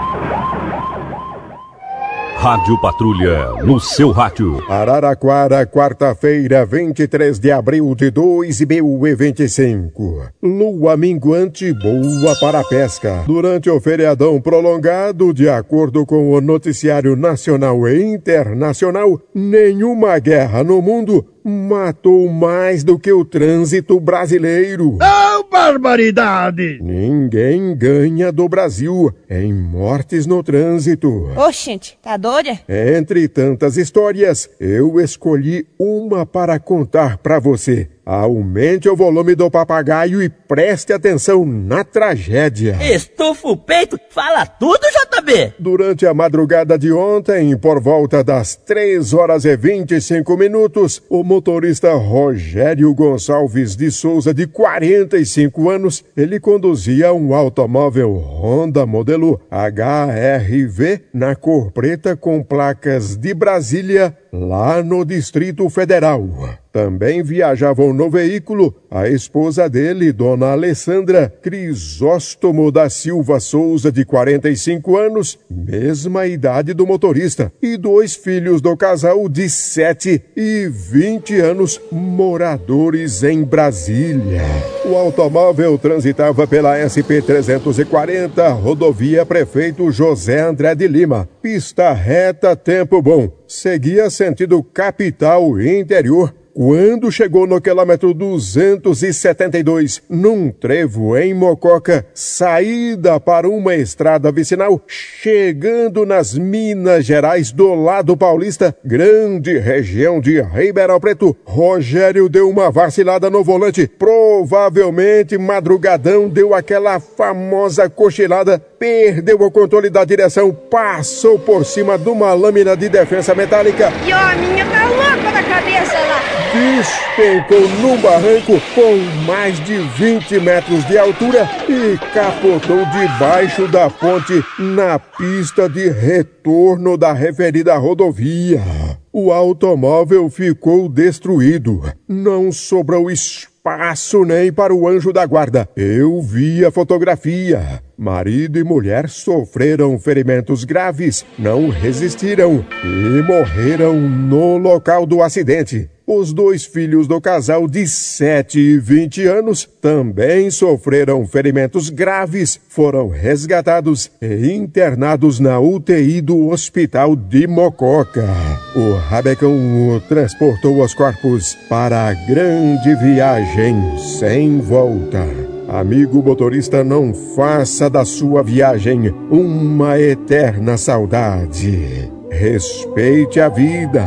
Rádio Patrulha, no seu rádio. Araraquara, quarta-feira, vinte e três de abril de dois mil e vinte e cinco. Lua minguante boa para a pesca. Durante o feriadão prolongado, de acordo com o noticiário nacional e internacional, nenhuma guerra no mundo matou mais do que o trânsito brasileiro. Oh, barbaridade! Ninguém ganha do Brasil em mortes no trânsito. Oxente, tá doida? Entre tantas histórias, eu escolhi uma para contar pra você. Aumente o volume do papagaio e preste atenção na tragédia. Estufa o peito, fala tudo, J B! Durante a madrugada de ontem, por volta das três horas e vinte e cinco minutos, o motorista Rogério Gonçalves de Souza, de quarenta e cinco anos, ele conduzia um automóvel Honda modelo H R V na cor preta com placas de Brasília, lá no Distrito Federal. Também viajavam no veículo a esposa dele, dona Alessandra Crisóstomo da Silva Souza, de quarenta e cinco anos, mesma idade do motorista, e dois filhos do casal de sete e vinte anos, moradores em Brasília. O automóvel transitava pela S P trezentos e quarenta, rodovia Prefeito José André de Lima. Pista reta, tempo bom. Seguia sentido capital e interior, quando chegou no quilômetro duzentos e setenta e dois, num trevo em Mococa, saída para uma estrada vicinal, chegando nas Minas Gerais do lado paulista, grande região de Ribeirão Preto, Rogério deu uma vacilada no volante, provavelmente madrugadão, deu aquela famosa cochilada, perdeu o controle da direção, passou por cima de uma lâmina de defensa metálica. E a minha tá louca da cabeça lá. Despencou num barranco com mais de vinte metros de altura e capotou debaixo da ponte na pista de retorno da referida rodovia. O automóvel ficou destruído. Não sobrou espaço nem para o anjo da guarda. Eu vi a fotografia. Marido e mulher sofreram ferimentos graves, não resistiram e morreram no local do acidente. Os dois filhos do casal de sete e vinte anos também sofreram ferimentos graves, foram resgatados e internados na U T I do Hospital de Mococa. O Rabecão transportou os corpos para a grande viagem sem volta. Amigo motorista, não faça da sua viagem uma eterna saudade. Respeite a vida,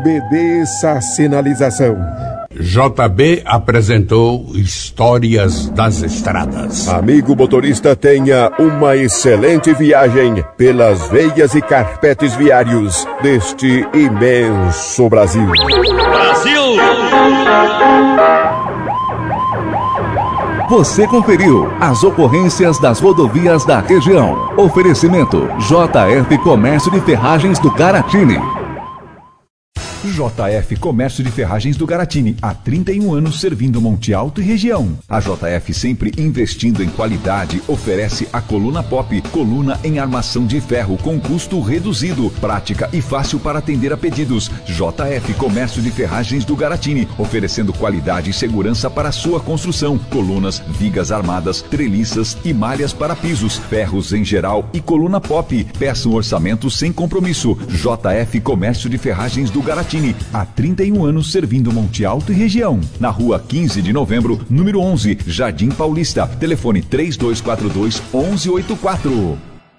obedeça a sinalização. J B apresentou Histórias das Estradas. Amigo motorista, tenha uma excelente viagem pelas veias e carpetes viários deste imenso Brasil. Brasil! Você conferiu as ocorrências das rodovias da região. Oferecimento: J F Comércio de Ferragens do Caratini. J F Comércio de Ferragens do Garatini, há trinta e um anos servindo Monte Alto e região. A J F, sempre investindo em qualidade, oferece a coluna pop, coluna em armação de ferro com custo reduzido, prática e fácil para atender a pedidos. J F Comércio de Ferragens do Garatini, oferecendo qualidade e segurança para a sua construção. Colunas, vigas armadas, treliças e malhas para pisos, ferros em geral e coluna pop. Peça um orçamento sem compromisso. J F Comércio de Ferragens do Garatini, há trinta e um anos servindo Monte Alto e região. Na rua quinze de novembro, número onze, Jardim Paulista. Telefone três dois quatro dois, um um oito quatro.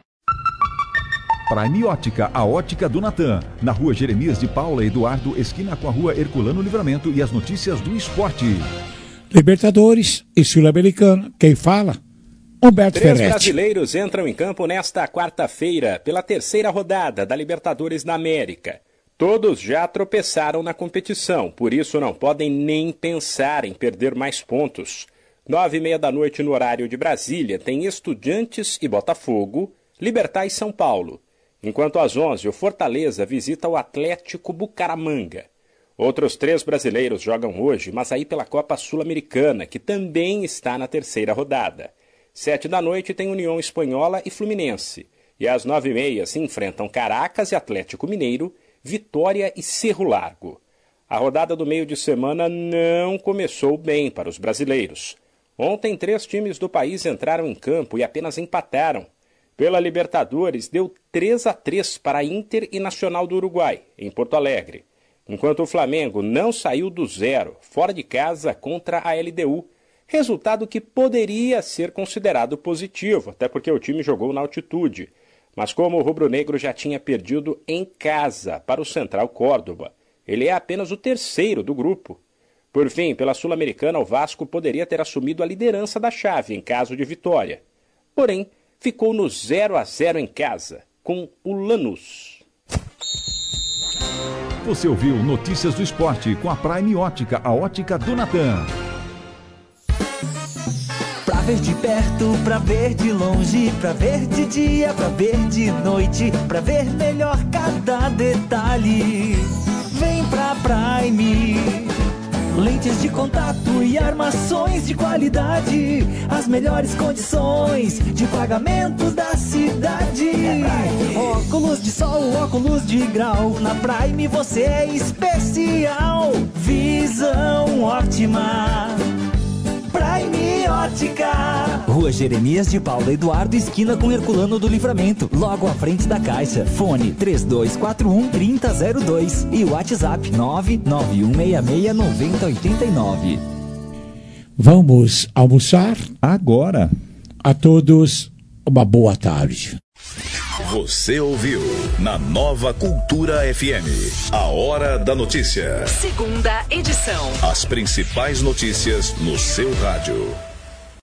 Prime Ótica, a ótica do Natan. Na rua Jeremias de Paula Eduardo, esquina com a rua Herculano Livramento, e as notícias do esporte. Libertadores e Sul-Americana. Quem fala? Humberto Três Ferretti. brasileiros entram em campo nesta quarta-feira pela terceira rodada da Libertadores da América. Todos já tropeçaram na competição, por isso não podem nem pensar em perder mais pontos. Nove e meia da noite no horário de Brasília tem Estudiantes e Botafogo, Libertad e São Paulo. Enquanto às onze o Fortaleza visita o Atlético Bucaramanga. Outros três brasileiros jogam hoje, mas aí pela Copa Sul-Americana, que também está na terceira rodada. Sete da noite tem União Espanhola e Fluminense. E às nove e meia se enfrentam Caracas e Atlético Mineiro, Vitória e Cerro Largo. A rodada do meio de semana não começou bem para os brasileiros. Ontem, três times do país entraram em campo e apenas empataram. Pela Libertadores, deu três a três para Inter e Nacional do Uruguai, em Porto Alegre. Enquanto o Flamengo não saiu do zero, fora de casa contra a L D U. Resultado que poderia ser considerado positivo, até porque o time jogou na altitude. Mas como o rubro-negro já tinha perdido em casa para o Central Córdoba, ele é apenas o terceiro do grupo. Por fim, pela Sul-Americana, o Vasco poderia ter assumido a liderança da chave em caso de vitória. Porém, ficou no zero a zero em casa, com o Lanús. Você ouviu Notícias do Esporte com a Prime Ótica, a ótica do Natan. Pra ver de perto, pra ver de longe, pra ver de dia, pra ver de noite, pra ver melhor cada detalhe. Vem pra Prime. Lentes de contato e armações de qualidade, as melhores condições de pagamento da cidade. Óculos de sol, óculos de grau, na Prime você é especial. Visão ótima, Prime Ótica. Rua Jeremias de Paula Eduardo, esquina com Herculano do Livramento, logo à frente da Caixa. Fone três dois quatro um, três zero zero dois e o WhatsApp nove nove um seis seis nove zero oito nove. Vamos almoçar? Agora. A todos, uma boa tarde. Você ouviu na Nova Cultura F M, a Hora da Notícia. Segunda edição. As principais notícias no seu rádio.